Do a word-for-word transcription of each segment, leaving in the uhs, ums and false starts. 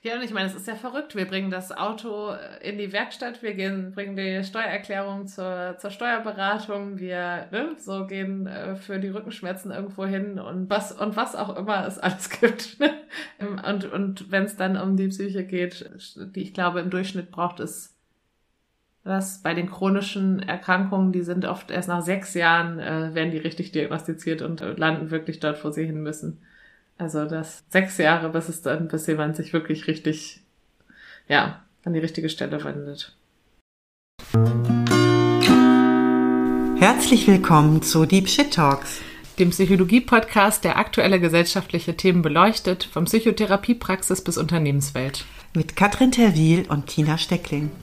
Ja, und ich meine, es ist ja verrückt. Wir bringen das Auto in die Werkstatt, wir gehen, bringen die Steuererklärung zur, zur Steuerberatung, wir ne, so gehen äh, für die Rückenschmerzen irgendwo hin und was und was auch immer es alles gibt. Ne? Und, und wenn es dann um die Psyche geht, die ich glaube im Durchschnitt braucht es das bei den chronischen Erkrankungen, die sind oft erst nach sechs Jahren, äh, werden die richtig diagnostiziert und äh, landen wirklich dort, wo sie hin müssen. Also das sechs Jahre, bis es dann, bis jemand sich wirklich richtig, ja, an die richtige Stelle wendet. Herzlich willkommen zu Deep Shit Talks, dem Psychologie-Podcast, der aktuelle gesellschaftliche Themen beleuchtet, von Psychotherapiepraxis bis Unternehmenswelt. Mit Katrin Terwil und Tina Steckling.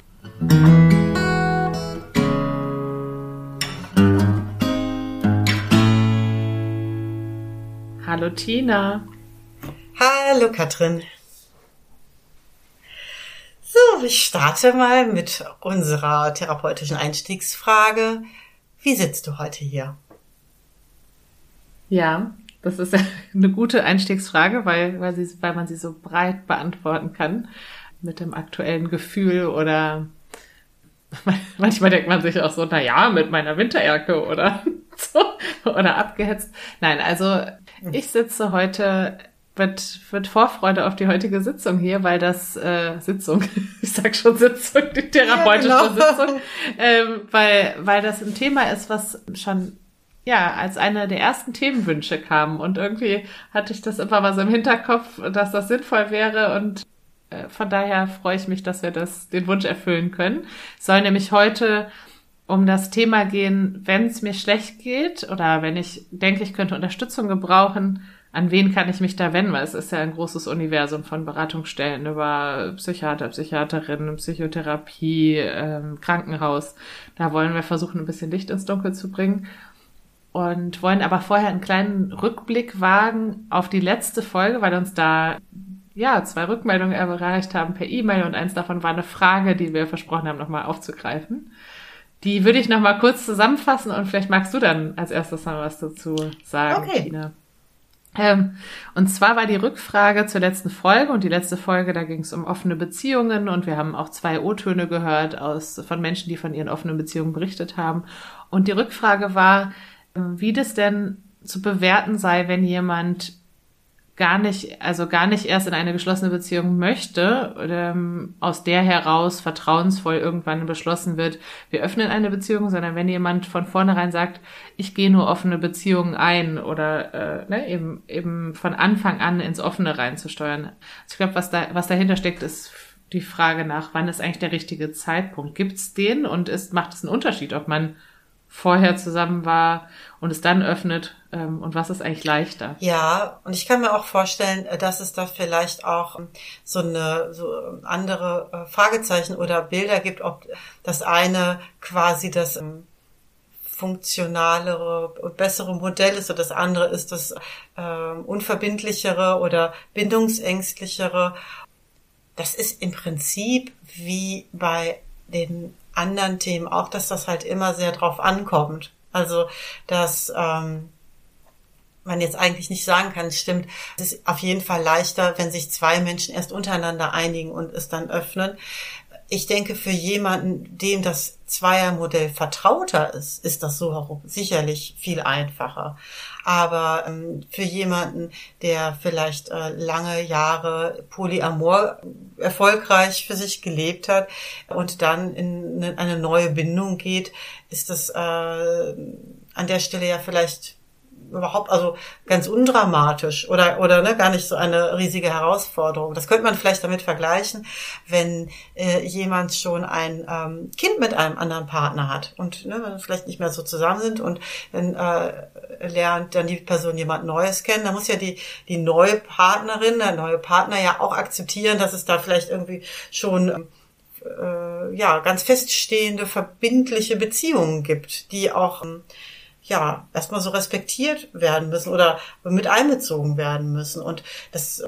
Hallo Tina. Hallo Katrin. So, ich starte mal mit unserer therapeutischen Einstiegsfrage. Wie sitzt du heute hier? Ja, das ist eine gute Einstiegsfrage, weil, weil, sie, weil man sie so breit beantworten kann mit dem aktuellen Gefühl oder manchmal denkt man sich auch so, na ja, mit meiner Winterjacke oder so oder abgehetzt. Nein, also ich sitze heute mit, mit Vorfreude auf die heutige Sitzung hier, weil das äh, Sitzung, ich sag schon Sitzung, die therapeutische ja, genau. Sitzung, ähm, weil weil das ein Thema ist, was schon ja als einer der ersten Themenwünsche kam und irgendwie hatte ich das immer mal so im Hinterkopf, dass das sinnvoll wäre und äh, von daher freue ich mich, dass wir das den Wunsch erfüllen können. Es soll nämlich heute um das Thema gehen, wenn es mir schlecht geht oder wenn ich denke, ich könnte Unterstützung gebrauchen, an wen kann ich mich da wenden? Weil es ist ja ein großes Universum von Beratungsstellen über Psychiater, Psychiaterinnen, Psychotherapie, ähm, Krankenhaus. Da wollen wir versuchen, ein bisschen Licht ins Dunkel zu bringen und wollen aber vorher einen kleinen Rückblick wagen auf die letzte Folge, weil uns da ja zwei Rückmeldungen erreicht haben per E-Mail und eins davon war eine Frage, die wir versprochen haben, nochmal aufzugreifen. Die würde ich noch mal kurz zusammenfassen und vielleicht magst du dann als erstes mal was dazu sagen, okay. Tina. Ähm, und zwar war die Rückfrage zur letzten Folge und die letzte Folge, da ging es um offene Beziehungen und wir haben auch zwei O-Töne gehört aus von Menschen, die von ihren offenen Beziehungen berichtet haben. Und die Rückfrage war, wie das denn zu bewerten sei, wenn jemand gar nicht, also gar nicht erst in eine geschlossene Beziehung möchte, ähm, aus der heraus vertrauensvoll irgendwann beschlossen wird, wir öffnen eine Beziehung, sondern wenn jemand von vornherein sagt, ich gehe nur offene Beziehungen ein oder äh, ne, eben eben von Anfang an ins Offene reinzusteuern. Also ich glaube, was da was dahinter steckt, ist die Frage nach, wann ist eigentlich der richtige Zeitpunkt? Gibt's den und ist macht es einen Unterschied, ob man vorher zusammen war und es dann öffnet ähm, und was ist eigentlich leichter? Ja, und ich kann mir auch vorstellen, dass es da vielleicht auch so eine so andere äh, Fragezeichen oder Bilder gibt, ob das eine quasi das ähm, funktionalere und bessere Modell ist und das andere ist das ähm, unverbindlichere oder bindungsängstlichere. Das ist im Prinzip wie bei den anderen Themen auch, dass das halt immer sehr drauf ankommt. Also, dass ähm, man jetzt eigentlich nicht sagen kann, es stimmt, es ist auf jeden Fall leichter, wenn sich zwei Menschen erst untereinander einigen und es dann öffnen. Ich denke, für jemanden, dem das Zweiermodell vertrauter ist, ist das so sicherlich viel einfacher. Aber ähm, für jemanden, der vielleicht äh, lange Jahre Polyamor erfolgreich für sich gelebt hat und dann in eine neue Bindung geht, ist das äh, an der Stelle ja vielleicht überhaupt, also ganz undramatisch oder oder ne, gar nicht so eine riesige Herausforderung. Das könnte man vielleicht damit vergleichen, wenn äh, jemand schon ein ähm, Kind mit einem anderen Partner hat und ne, wenn vielleicht nicht mehr so zusammen sind und dann äh, lernt dann die Person jemand Neues kennen, dann muss ja die die neue Partnerin, der neue Partner ja auch akzeptieren, dass es da vielleicht irgendwie schon äh, ja ganz feststehende verbindliche Beziehungen gibt, die auch ähm, ja, erstmal so respektiert werden müssen oder mit einbezogen werden müssen. Und das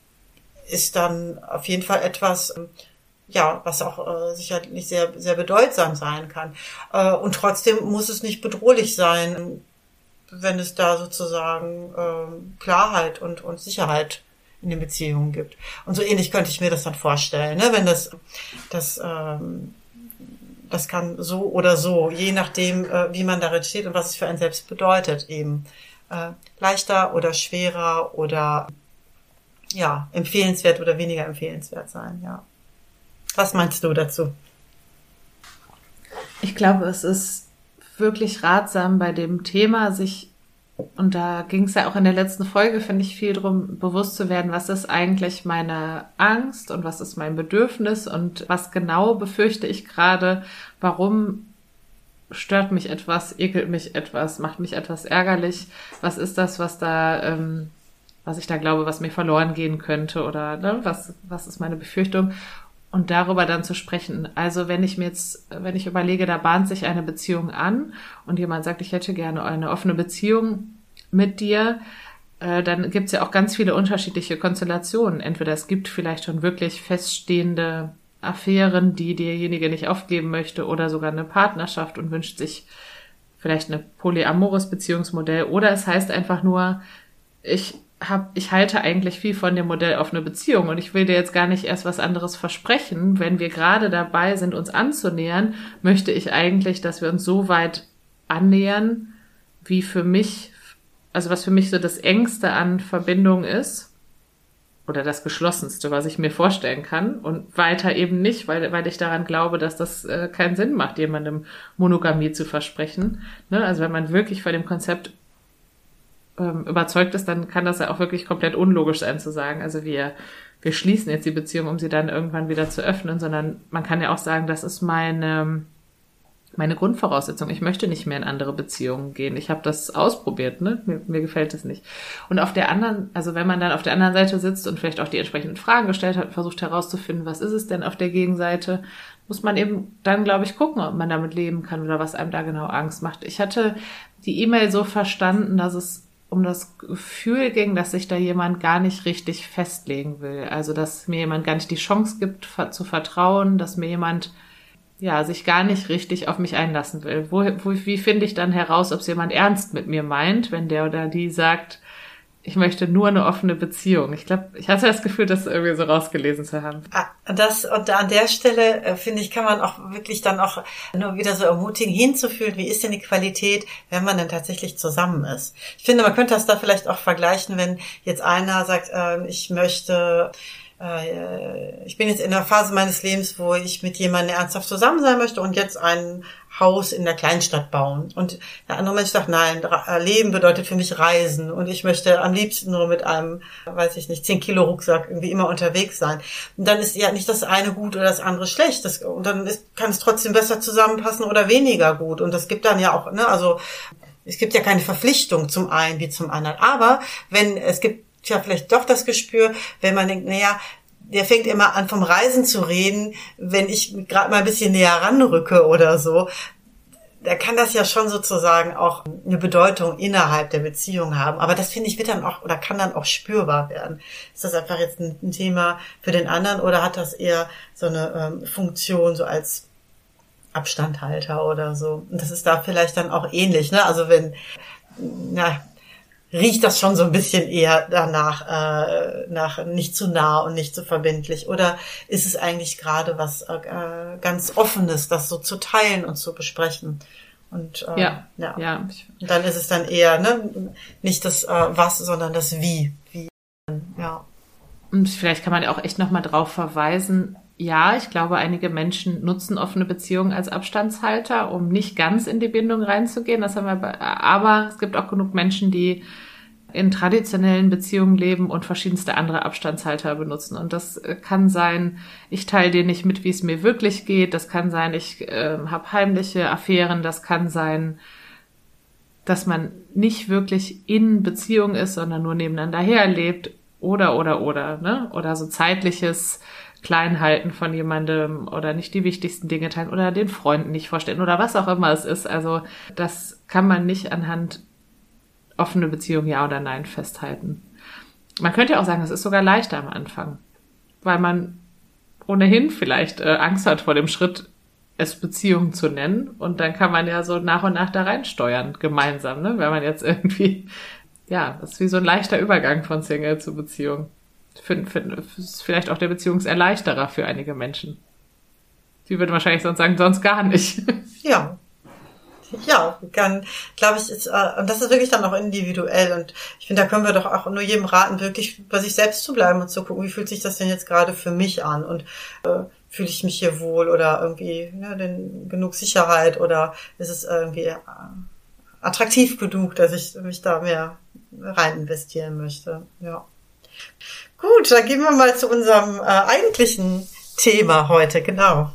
ist dann auf jeden Fall etwas, ja, was auch äh, sicherlich sehr, sehr bedeutsam sein kann. Äh, und trotzdem muss es nicht bedrohlich sein, wenn es da sozusagen äh, Klarheit und, und Sicherheit in den Beziehungen gibt. Und so ähnlich könnte ich mir das dann vorstellen, ne? Wenn das, das, ähm, das kann so oder so, je nachdem, äh, wie man darin steht und was es für einen selbst bedeutet, eben äh, leichter oder schwerer oder ja, empfehlenswert oder weniger empfehlenswert sein, ja. Was meinst du dazu? Ich glaube, es ist wirklich ratsam bei dem Thema, sich, und da ging es ja auch in der letzten Folge, finde ich, viel drum, bewusst zu werden, was ist eigentlich meine Angst und was ist mein Bedürfnis und was genau befürchte ich gerade, warum stört mich etwas, ekelt mich etwas, macht mich etwas ärgerlich, was ist das, was da, ähm, was ich da glaube, was mir verloren gehen könnte oder ne, was, was ist meine Befürchtung? Und darüber dann zu sprechen. Also wenn ich mir jetzt, wenn ich überlege, da bahnt sich eine Beziehung an und jemand sagt, ich hätte gerne eine offene Beziehung mit dir, äh, dann gibt es ja auch ganz viele unterschiedliche Konstellationen. Entweder es gibt vielleicht schon wirklich feststehende Affären, die derjenige nicht aufgeben möchte, oder sogar eine Partnerschaft und wünscht sich vielleicht ein polyamores Beziehungsmodell. Oder es heißt einfach nur, ich hab, ich halte eigentlich viel von dem Modell offene Beziehung und ich will dir jetzt gar nicht erst was anderes versprechen. Wenn wir gerade dabei sind, uns anzunähern, möchte ich eigentlich, dass wir uns so weit annähern, wie für mich, also was für mich so das Engste an Verbindung ist oder das Geschlossenste, was ich mir vorstellen kann und weiter eben nicht, weil, weil ich daran glaube, dass das äh, keinen Sinn macht, jemandem Monogamie zu versprechen. Ne? Also wenn man wirklich von dem Konzept überzeugt ist, dann kann das ja auch wirklich komplett unlogisch sein zu sagen, also wir, wir schließen jetzt die Beziehung, um sie dann irgendwann wieder zu öffnen, sondern man kann ja auch sagen, das ist meine, meine Grundvoraussetzung. Ich möchte nicht mehr in andere Beziehungen gehen. Ich habe das ausprobiert, ne? Mir, mir gefällt es nicht. Und auf der anderen, also wenn man dann auf der anderen Seite sitzt und vielleicht auch die entsprechenden Fragen gestellt hat, versucht herauszufinden, was ist es denn auf der Gegenseite, muss man eben dann, glaube ich, gucken, ob man damit leben kann oder was einem da genau Angst macht. Ich hatte die E-Mail so verstanden, dass es um das Gefühl ging, dass sich da jemand gar nicht richtig festlegen will. Also, dass mir jemand gar nicht die Chance gibt, zu vertrauen, dass mir jemand, ja, sich gar nicht richtig auf mich einlassen will. Wo, wo, wie finde ich dann heraus, ob es jemand ernst mit mir meint, wenn der oder die sagt, ich möchte nur eine offene Beziehung. Ich glaube, ich hatte das Gefühl, das irgendwie so rausgelesen zu haben. Das, und an der Stelle, äh, finde ich, kann man auch wirklich dann auch nur wieder so ermutigen, hinzufühlen, wie ist denn die Qualität, wenn man denn tatsächlich zusammen ist. Ich finde, man könnte das da vielleicht auch vergleichen, wenn jetzt einer sagt, äh, ich möchte, äh, ich bin jetzt in einer Phase meines Lebens, wo ich mit jemandem ernsthaft zusammen sein möchte und jetzt ein Haus in der Kleinstadt bauen. Und der andere Mensch sagt, nein, Leben bedeutet für mich Reisen und ich möchte am liebsten nur mit einem, weiß ich nicht, zehn Kilo Rucksack irgendwie immer unterwegs sein. Und dann ist ja nicht das eine gut oder das andere schlecht. Das, und dann ist, kann es trotzdem besser zusammenpassen oder weniger gut. Und das gibt dann ja auch, ne, also es gibt ja keine Verpflichtung zum einen wie zum anderen. Aber wenn, es gibt ja vielleicht doch das Gespür, wenn man denkt, naja, der fängt immer an, vom Reisen zu reden, wenn ich gerade mal ein bisschen näher ranrücke oder so. Da kann das ja schon sozusagen auch eine Bedeutung innerhalb der Beziehung haben. Aber das, finde ich, wird dann auch oder kann dann auch spürbar werden. Ist das einfach jetzt ein, ein Thema für den anderen oder hat das eher so eine ähm, Funktion so als Abstandhalter oder so? Und das ist da vielleicht dann auch ähnlich, ne? Also wenn, na, riecht das schon so ein bisschen eher danach, äh, nach nicht zu nah und nicht zu verbindlich? Oder ist es eigentlich gerade was äh, ganz Offenes, das so zu teilen und zu besprechen? Und äh, ja, ja. ja. Und dann ist es dann eher ne nicht das äh, Was, sondern das Wie. Wie. Ja. Und vielleicht kann man ja auch echt nochmal drauf verweisen, ja, ich glaube, einige Menschen nutzen offene Beziehungen als Abstandshalter, um nicht ganz in die Bindung reinzugehen. Das haben wir bei, aber es gibt auch genug Menschen, die in traditionellen Beziehungen leben und verschiedenste andere Abstandshalter benutzen. Und das kann sein, ich teile dir nicht mit, wie es mir wirklich geht. Das kann sein, ich äh, habe heimliche Affären. Das kann sein, dass man nicht wirklich in Beziehung ist, sondern nur nebeneinander herlebt. Oder, oder, oder, ne? Oder so zeitliches Kleinhalten von jemandem oder nicht die wichtigsten Dinge teilen oder den Freunden nicht vorstellen oder was auch immer es ist. Also das kann man nicht anhand offene Beziehung ja oder nein festhalten. Man könnte ja auch sagen, es ist sogar leichter am Anfang, weil man ohnehin vielleicht äh, Angst hat vor dem Schritt, es Beziehung zu nennen und dann kann man ja so nach und nach da reinsteuern, gemeinsam, ne? Wenn man jetzt irgendwie, ja, das ist wie so ein leichter Übergang von Single zu Beziehung. für, für, ist vielleicht auch der Beziehungserleichterer für einige Menschen. Sie würden wahrscheinlich sonst sagen, sonst gar nicht. Ja. Ja, kann, glaube ich, ist, äh, und das ist wirklich dann auch individuell. Und ich finde, da können wir doch auch nur jedem raten, wirklich bei sich selbst zu bleiben und zu gucken, wie fühlt sich das denn jetzt gerade für mich an? Und äh, fühle ich mich hier wohl oder irgendwie ne, denn genug Sicherheit oder ist es irgendwie äh, attraktiv genug, dass ich mich da mehr rein investieren möchte? Ja. Gut, dann gehen wir mal zu unserem äh, eigentlichen Thema heute, genau.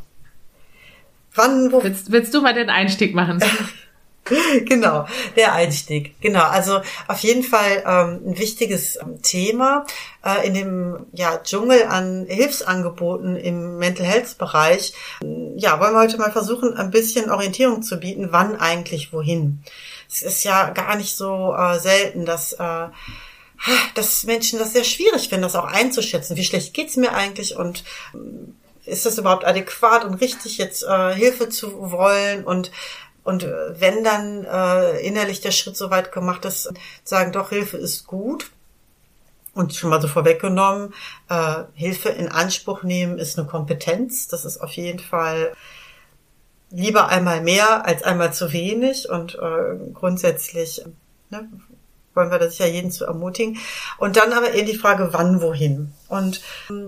Wann, wo willst, willst du mal den Einstieg machen? Genau, der Einstieg. Genau, also auf jeden Fall ähm, ein wichtiges ähm, Thema äh, in dem ja, Dschungel an Hilfsangeboten im Mental Health Bereich. Ja, wollen wir heute mal versuchen, ein bisschen Orientierung zu bieten, wann eigentlich wohin. Es ist ja gar nicht so äh, selten, dass äh, dass Menschen das sehr schwierig finden, das auch einzuschätzen. Wie schlecht geht's mir eigentlich und ist das überhaupt adäquat und richtig, jetzt äh, Hilfe zu wollen und und wenn dann äh, innerlich der Schritt so weit gemacht ist, sagen, doch, Hilfe ist gut und schon mal so vorweggenommen, äh, Hilfe in Anspruch nehmen ist eine Kompetenz, das ist auf jeden Fall lieber einmal mehr als einmal zu wenig und äh, grundsätzlich ne, wollen wir da sicher jeden zu ermutigen. Und dann aber eben die Frage, wann, wohin. Und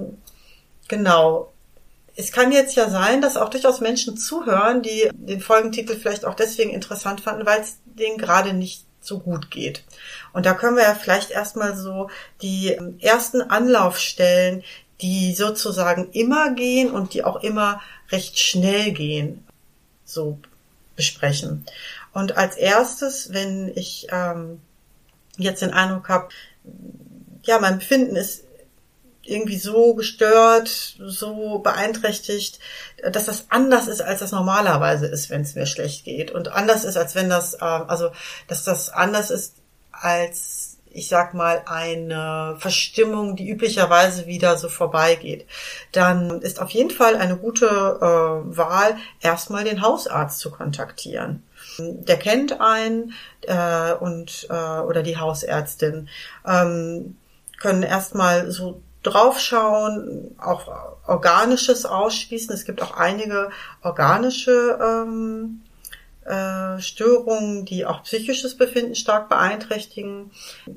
genau, es kann jetzt ja sein, dass auch durchaus Menschen zuhören, die den Folgentitel vielleicht auch deswegen interessant fanden, weil es denen gerade nicht so gut geht. Und da können wir ja vielleicht erstmal so die ersten Anlaufstellen, die sozusagen immer gehen und die auch immer recht schnell gehen, so besprechen. Und als erstes, wenn ich ähm, jetzt den Eindruck habe, ja, mein Befinden ist irgendwie so gestört, so beeinträchtigt, dass das anders ist, als das normalerweise ist, wenn es mir schlecht geht. Und anders ist, als wenn das, also, dass das anders ist, als, ich sag mal, eine Verstimmung, die üblicherweise wieder so vorbeigeht. Dann ist auf jeden Fall eine gute äh, Wahl, erstmal den Hausarzt zu kontaktieren. Der kennt einen äh, und äh, oder die Hausärztin, ähm, können erstmal so draufschauen, auch Organisches ausschließen. Es gibt auch einige organische ähm, äh, Störungen, die auch psychisches Befinden stark beeinträchtigen.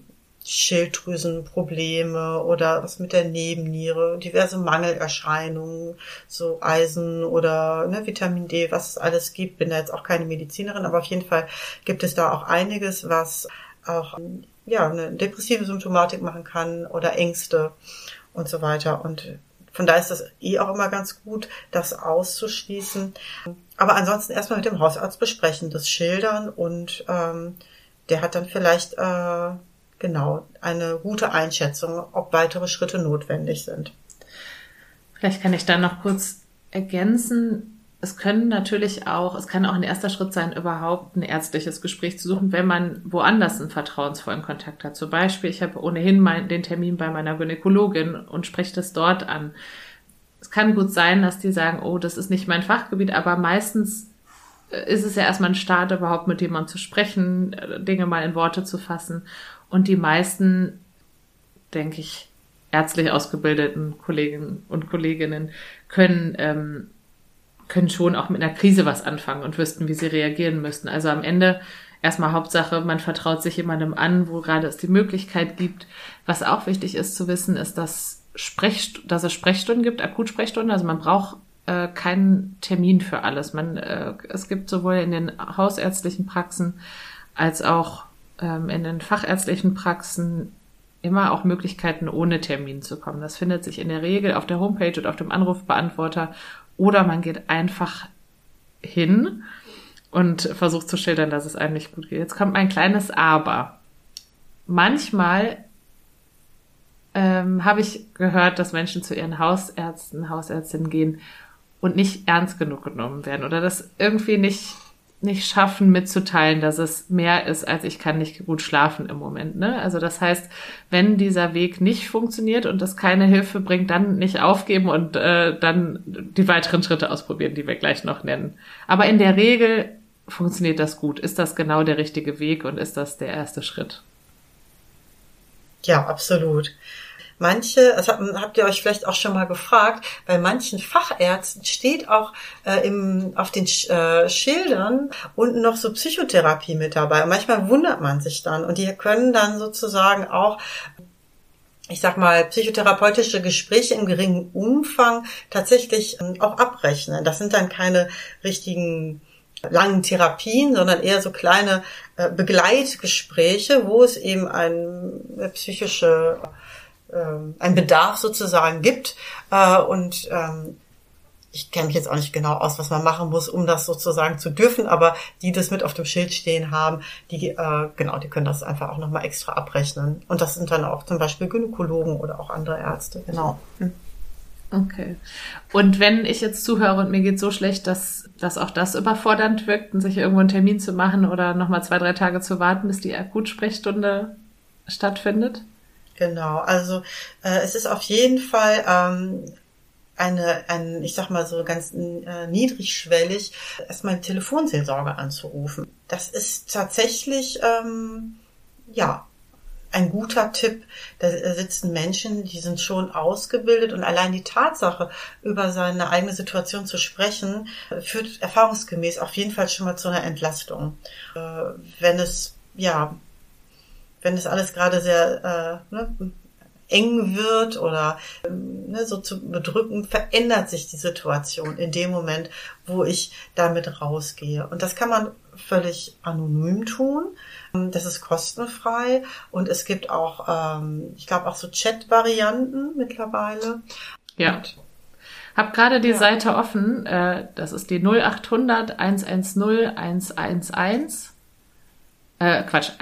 Schilddrüsenprobleme oder was mit der Nebenniere, diverse Mangelerscheinungen, so Eisen oder ne, Vitamin D, was es alles gibt. Bin da jetzt auch keine Medizinerin, aber auf jeden Fall gibt es da auch einiges, was auch ja eine depressive Symptomatik machen kann oder Ängste und so weiter. Und von daher ist das eh auch immer ganz gut, das auszuschließen. Aber ansonsten erstmal mit dem Hausarzt besprechen, das schildern und ähm, der hat dann vielleicht äh, genau eine gute Einschätzung, ob weitere Schritte notwendig sind. Vielleicht kann ich da noch kurz ergänzen. Es können natürlich auch, es kann auch ein erster Schritt sein, überhaupt ein ärztliches Gespräch zu suchen, wenn man woanders einen vertrauensvollen Kontakt hat. Zum Beispiel, ich habe ohnehin mein, den Termin bei meiner Gynäkologin und spreche das dort an. Es kann gut sein, dass die sagen, oh, das ist nicht mein Fachgebiet, aber meistens ist es ja erstmal ein Start, überhaupt mit jemandem zu sprechen, Dinge mal in Worte zu fassen. Und die meisten, denke ich, ärztlich ausgebildeten Kolleginnen und Kolleginnen können ähm, können schon auch mit einer Krise was anfangen und wüssten, wie sie reagieren müssten. Also am Ende erstmal Hauptsache, man vertraut sich jemandem an, wo gerade es die Möglichkeit gibt. Was auch wichtig ist zu wissen, ist, dass, Sprech, dass es Sprechstunden gibt, Akutsprechstunden. Also man braucht äh, keinen Termin für alles. Man, äh, es gibt sowohl in den hausärztlichen Praxen als auch ähm, in den fachärztlichen Praxen immer auch Möglichkeiten, ohne Termin zu kommen. Das findet sich in der Regel auf der Homepage und auf dem Anrufbeantworter. Oder man geht einfach hin und versucht zu schildern, dass es einem nicht gut geht. Jetzt kommt mein kleines Aber. Manchmal ähm, habe ich gehört, dass Menschen zu ihren Hausärzten, Hausärztinnen gehen und nicht ernst genug genommen werden oder das irgendwie nicht nicht schaffen mitzuteilen, dass es mehr ist, als ich kann nicht gut schlafen im Moment. Ne? Also das heißt, wenn dieser Weg nicht funktioniert und das keine Hilfe bringt, dann nicht aufgeben und äh, dann die weiteren Schritte ausprobieren, die wir gleich noch nennen. Aber in der Regel funktioniert das gut. Ist das genau der richtige Weg und ist das der erste Schritt? Ja, absolut. manche, das habt, habt ihr euch vielleicht auch schon mal gefragt, bei manchen Fachärzten steht auch äh, im, auf den äh, Schildern unten noch so Psychotherapie mit dabei. Und manchmal wundert man sich dann und die können dann sozusagen auch, ich sag mal, psychotherapeutische Gespräche im geringen Umfang tatsächlich ähm, auch abrechnen. Das sind dann keine richtigen langen Therapien, sondern eher so kleine äh, Begleitgespräche, wo es eben ein äh, psychische, äh, ein Bedarf sozusagen gibt. Äh, und ähm, ich kenne mich jetzt auch nicht genau aus, was man machen muss, um das sozusagen zu dürfen, aber die das mit auf dem Schild stehen haben, die äh, genau, die können das einfach auch nochmal extra abrechnen. Und das sind dann auch zum Beispiel Gynäkologen oder auch andere Ärzte, genau. Hm. Okay. Und wenn ich jetzt zuhöre und mir geht so schlecht, dass, dass auch das überfordernd wirkt, und sich irgendwo einen Termin zu machen oder nochmal zwei, drei Tage zu warten, bis die Akutsprechstunde stattfindet? Genau, also äh, es ist auf jeden Fall ähm, eine, ein, ich sag mal so ganz äh, niedrigschwellig, erstmal eine Telefonseelsorge anzurufen. Das ist tatsächlich, ähm, ja, ein guter Tipp. Da sitzen Menschen, die sind schon ausgebildet und allein die Tatsache, über seine eigene Situation zu sprechen, führt erfahrungsgemäß auf jeden Fall schon mal zu einer Entlastung. Äh, wenn es, ja, wenn es alles gerade sehr äh, ne, eng wird oder ne, so zu bedrücken, verändert sich die Situation in dem Moment, wo ich damit rausgehe. Und das kann man völlig anonym tun. Das ist kostenfrei und es gibt auch, ähm, ich glaube auch so Chat-Varianten mittlerweile. Ja. Und, hab gerade die ja. Seite offen. Äh, das ist die null acht hundert eins eins null eins eins eins. Äh, Quatsch.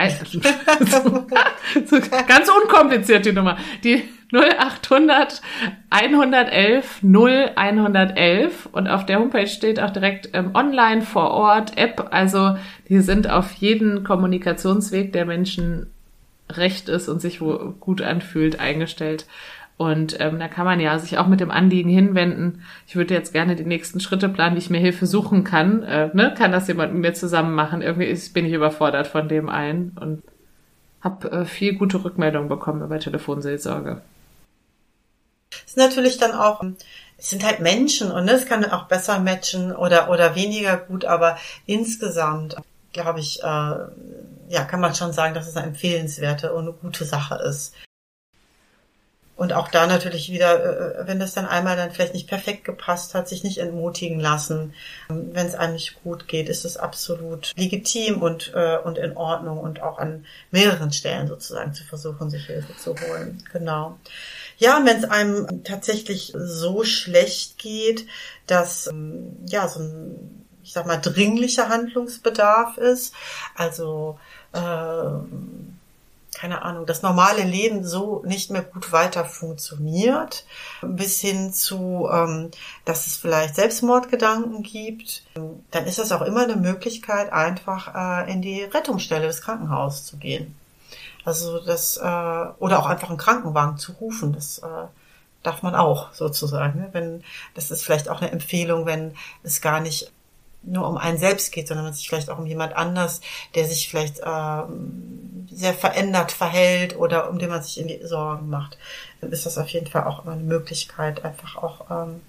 so, ganz unkompliziert die Nummer. Die null acht hundert einhundertelf null einhundertelf und auf der Homepage steht auch direkt ähm, online vor Ort App, also die sind auf jeden Kommunikationsweg, der Menschen recht ist und sich wo gut anfühlt, eingestellt. Und ähm, da kann man ja sich auch mit dem Anliegen hinwenden. Ich würde jetzt gerne die nächsten Schritte planen, wie ich mir Hilfe suchen kann. Äh, ne? Kann das jemand mit mir zusammen machen? Irgendwie ist, bin ich überfordert von dem einen und habe äh, viel gute Rückmeldungen bekommen über Telefonseelsorge. Es ist natürlich dann auch, es sind halt Menschen und ne, es kann auch besser matchen oder oder weniger gut, aber insgesamt glaube ich, äh, ja, kann man schon sagen, dass es eine empfehlenswerte und eine gute Sache ist. Und auch da natürlich wieder, wenn das dann einmal dann vielleicht nicht perfekt gepasst hat, sich nicht entmutigen lassen. Wenn es einem nicht gut geht, ist es absolut legitim und und in Ordnung und auch an mehreren Stellen sozusagen zu versuchen, sich Hilfe zu holen. Genau. Ja, und wenn es einem tatsächlich so schlecht geht, dass ja so ein, ich sag mal, dringlicher Handlungsbedarf ist, also äh, keine Ahnung, das normale Leben so nicht mehr gut weiter funktioniert, bis hin zu, ähm, dass es vielleicht Selbstmordgedanken gibt, dann ist das auch immer eine Möglichkeit, einfach äh, in die Rettungsstelle des Krankenhauses zu gehen. Also das, äh, oder auch einfach einen Krankenwagen zu rufen, das äh, darf man auch sozusagen. Ne? Wenn, das ist vielleicht auch eine Empfehlung, wenn es gar nicht nur um einen selbst geht, sondern man sich vielleicht auch um jemand anders, der sich vielleicht ähm, sehr verändert verhält oder um den man sich irgendwie Sorgen macht, dann ist das auf jeden Fall auch immer eine Möglichkeit, einfach auch, ähm,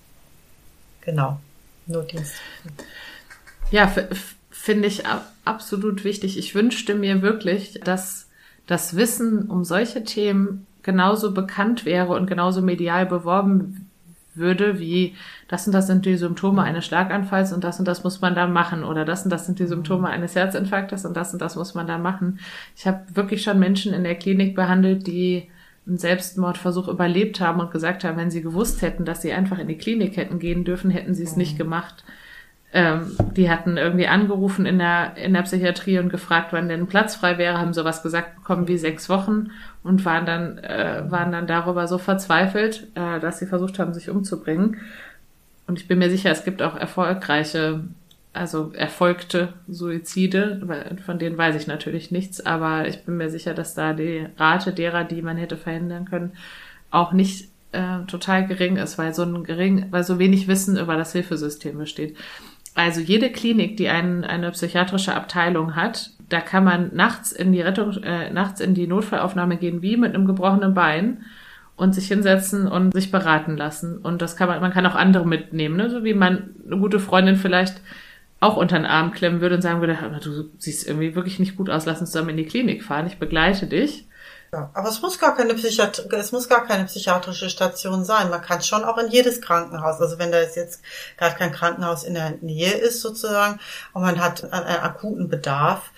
genau, Notdienst. Ja, f- f- finde ich a- absolut wichtig. Ich wünschte mir wirklich, dass das Wissen um solche Themen genauso bekannt wäre und genauso medial beworben würde, wie das und das sind die Symptome eines Schlaganfalls und das und das muss man dann machen oder das und das sind die Symptome eines Herzinfarktes und das und das muss man dann machen. Ich habe wirklich schon Menschen in der Klinik behandelt, die einen Selbstmordversuch überlebt haben und gesagt haben, wenn sie gewusst hätten, dass sie einfach in die Klinik hätten gehen dürfen, hätten sie es nicht gemacht. Ähm, die hatten irgendwie angerufen in der in der Psychiatrie und gefragt, wann denn Platz frei wäre, haben sowas gesagt bekommen wie sechs Wochen und waren dann äh, waren dann darüber so verzweifelt, äh, dass sie versucht haben, sich umzubringen. Und ich bin mir sicher, es gibt auch erfolgreiche, also erfolgte Suizide, weil von denen weiß ich natürlich nichts, aber ich bin mir sicher, dass da die Rate derer, die man hätte verhindern können, auch nicht äh, total gering ist, weil so ein gering, weil so wenig Wissen über das Hilfesystem besteht. Also jede Klinik, die ein, eine psychiatrische Abteilung hat, da kann man nachts in die Rettung, äh, nachts in die Notfallaufnahme gehen, wie mit einem gebrochenen Bein. und sich hinsetzen und sich beraten lassen. Und das kann man, man kann auch andere mitnehmen, ne? So wie man eine gute Freundin vielleicht auch unter den Arm klemmen würde und sagen würde, du siehst irgendwie wirklich nicht gut aus, lass uns zusammen in die Klinik fahren, ich begleite dich. Ja, aber es muss gar keine Psychiat- es muss gar keine psychiatrische Station sein. Man kann schon auch in jedes Krankenhaus, also wenn da jetzt gerade kein Krankenhaus in der Nähe ist sozusagen und man hat einen, einen akuten Bedarf,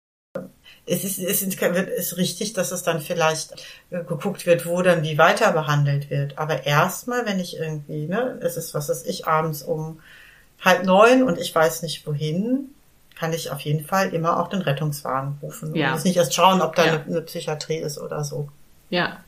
es ist, es ist, ist richtig, dass es dann vielleicht geguckt wird, wo dann wie weiter behandelt wird. Aber erstmal, wenn ich irgendwie, ne, es ist, was weiß ich, abends um halb neun und ich weiß nicht wohin, kann ich auf jeden Fall immer auch den Rettungswagen rufen. Ja. Und muss nicht erst schauen, ob da ja. eine, eine Psychiatrie ist oder so. Ja.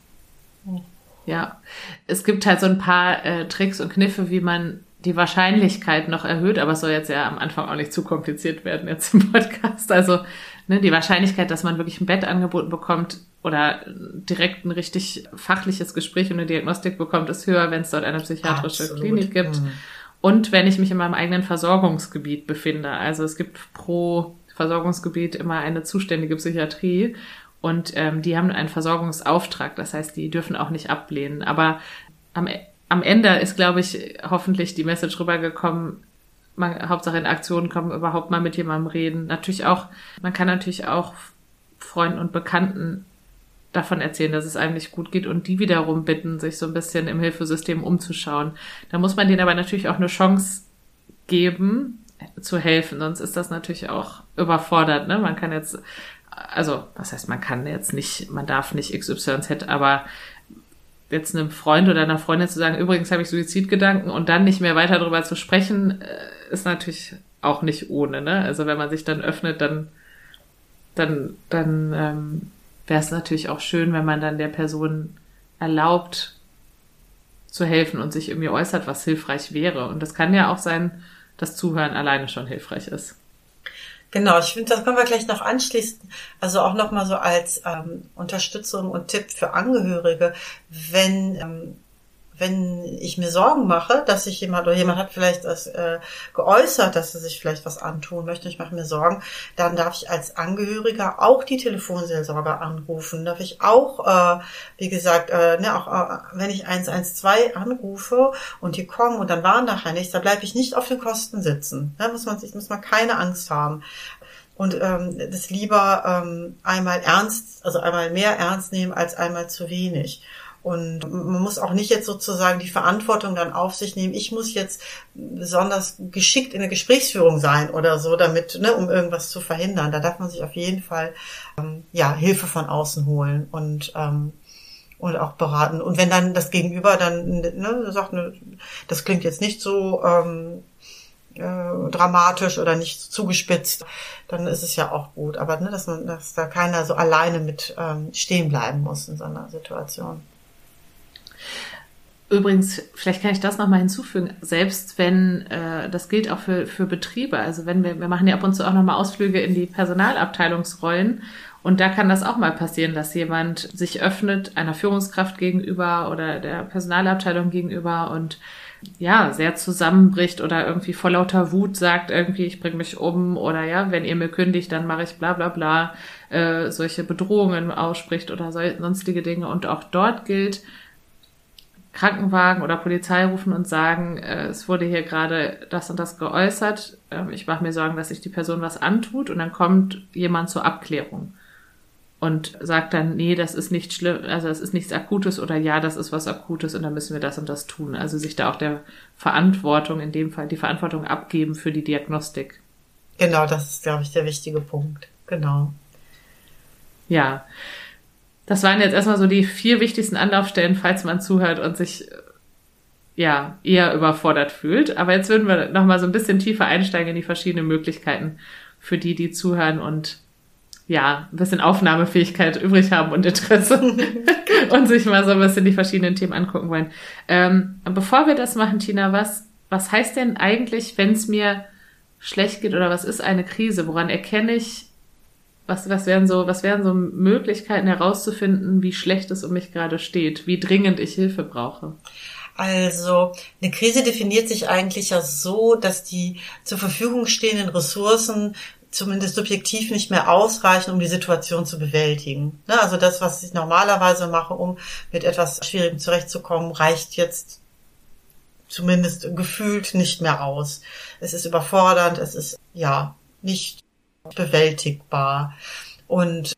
Ja. Es gibt halt so ein paar äh, Tricks und Kniffe, wie man die Wahrscheinlichkeit noch erhöht, aber es soll jetzt ja am Anfang auch nicht zu kompliziert werden jetzt im Podcast. Also ne, die Wahrscheinlichkeit, dass man wirklich ein Bett angeboten bekommt oder direkt ein richtig fachliches Gespräch und eine Diagnostik bekommt, ist höher, wenn es dort eine psychiatrische Absolut. Klinik gibt. Mhm. Und wenn ich mich in meinem eigenen Versorgungsgebiet befinde. Also es gibt pro Versorgungsgebiet immer eine zuständige Psychiatrie und ähm, die haben einen Versorgungsauftrag. Das heißt, die dürfen auch nicht ablehnen. Aber am Am Ende ist, glaube ich, hoffentlich die Message rübergekommen, man, Hauptsache in Aktionen kommen, überhaupt mal mit jemandem reden. Natürlich auch, man kann natürlich auch Freunden und Bekannten davon erzählen, dass es einem nicht gut geht und die wiederum bitten, sich so ein bisschen im Hilfesystem umzuschauen. Da muss man denen aber natürlich auch eine Chance geben, zu helfen, sonst ist das natürlich auch überfordert, ne? Man kann jetzt, also, was heißt, man kann jetzt nicht, man darf nicht X Y Z, aber jetzt einem Freund oder einer Freundin zu sagen, übrigens habe ich Suizidgedanken und dann nicht mehr weiter darüber zu sprechen, ist natürlich auch nicht ohne, ne? Also wenn man sich dann öffnet, dann dann dann ähm, wäre es natürlich auch schön, wenn man dann der Person erlaubt zu helfen und sich irgendwie äußert, was hilfreich wäre. Und das kann ja auch sein, dass Zuhören alleine schon hilfreich ist. Genau, ich finde, das können wir gleich noch anschließen. Also auch nochmal so als ähm, Unterstützung und Tipp für Angehörige, wenn ähm, wenn ich mir Sorgen mache, dass sich jemand oder jemand hat vielleicht das äh, geäußert, dass er sich vielleicht was antun möchte, ich mache mir Sorgen, dann darf ich als Angehöriger auch die Telefonseelsorger anrufen. Darf ich auch, äh, wie gesagt, äh, ne, auch äh, wenn ich eins eins zwei anrufe und die kommen und dann waren nachher nichts, da bleibe ich nicht auf den Kosten sitzen. Da muss man sich, muss man keine Angst haben. Und ähm, das lieber ähm, einmal ernst, also einmal mehr ernst nehmen als einmal zu wenig. Und man muss auch nicht jetzt sozusagen die Verantwortung dann auf sich nehmen. Ich muss jetzt besonders geschickt in der Gesprächsführung sein oder so, damit, ne, um irgendwas zu verhindern. Da darf man sich auf jeden Fall ähm, ja Hilfe von außen holen und ähm, und auch beraten. Und wenn dann das Gegenüber dann ne, sagt, ne, das klingt jetzt nicht so ähm, äh, dramatisch oder nicht zugespitzt, dann ist es ja auch gut. Aber ne, dass man, dass da keiner so alleine mit ähm, stehen bleiben muss in so einer Situation. Übrigens, vielleicht kann ich das nochmal hinzufügen, selbst wenn, äh, das gilt auch für, für Betriebe, also wenn wir, wir machen ja ab und zu auch nochmal Ausflüge in die Personalabteilungsrollen und da kann das auch mal passieren, dass jemand sich öffnet einer Führungskraft gegenüber oder der Personalabteilung gegenüber und ja, sehr zusammenbricht oder irgendwie vor lauter Wut sagt irgendwie, ich bringe mich um oder ja, wenn ihr mir kündigt, dann mache ich bla bla bla, äh, solche Bedrohungen ausspricht oder so, sonstige Dinge und auch dort gilt, Krankenwagen oder Polizei rufen und sagen, äh, es wurde hier gerade das und das geäußert, äh, ich mache mir Sorgen, dass sich die Person was antut und dann kommt jemand zur Abklärung und sagt dann, nee, das ist nicht schlimm, also das ist nichts Akutes oder ja, das ist was Akutes und dann müssen wir das und das tun. Also sich da auch der Verantwortung, in dem Fall die Verantwortung abgeben für die Diagnostik. Genau, das ist, glaube ich, der wichtige Punkt. Genau. Ja. Das waren jetzt erstmal so die vier wichtigsten Anlaufstellen, falls man zuhört und sich ja eher überfordert fühlt. Aber jetzt würden wir noch mal so ein bisschen tiefer einsteigen in die verschiedenen Möglichkeiten für die, die zuhören und ja ein bisschen Aufnahmefähigkeit übrig haben und Interesse und sich mal so ein bisschen die verschiedenen Themen angucken wollen. Ähm, bevor wir das machen, Tina, was was heißt denn eigentlich, wenn es mir schlecht geht oder was ist eine Krise? Woran erkenne ich Was, was wären so, was wären so Möglichkeiten herauszufinden, wie schlecht es um mich gerade steht, wie dringend ich Hilfe brauche? Also eine Krise definiert sich eigentlich ja so, dass die zur Verfügung stehenden Ressourcen zumindest subjektiv nicht mehr ausreichen, um die Situation zu bewältigen. Ne? Also das, was ich normalerweise mache, um mit etwas Schwierigem zurechtzukommen, reicht jetzt zumindest gefühlt nicht mehr aus. Es ist überfordernd, es ist ja nicht bewältigbar. Und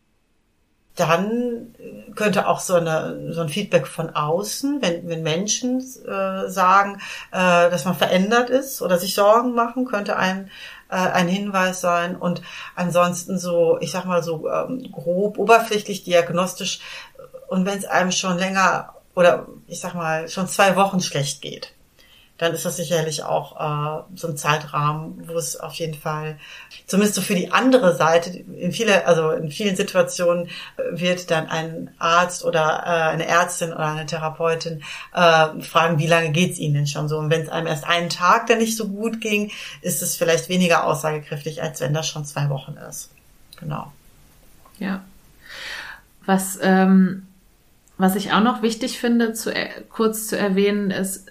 dann könnte auch so eine so ein Feedback von außen, wenn wenn Menschen äh, sagen, äh, dass man verändert ist oder sich Sorgen machen, könnte ein äh, ein Hinweis sein. Und ansonsten so, ich sag mal so ähm, grob, oberflächlich, diagnostisch, und wenn es einem schon länger oder ich sag mal schon zwei Wochen schlecht geht, dann ist das sicherlich auch äh, so ein Zeitrahmen, wo es auf jeden Fall, zumindest so für die andere Seite, in viele, also in vielen Situationen wird dann ein Arzt oder äh, eine Ärztin oder eine Therapeutin äh, fragen, wie lange geht's Ihnen denn schon so? Und wenn es einem erst einen Tag dann nicht so gut ging, ist es vielleicht weniger aussagekräftig, als wenn das schon zwei Wochen ist. Genau. Ja. Was ähm, was ich auch noch wichtig finde, zu, kurz zu erwähnen, ist,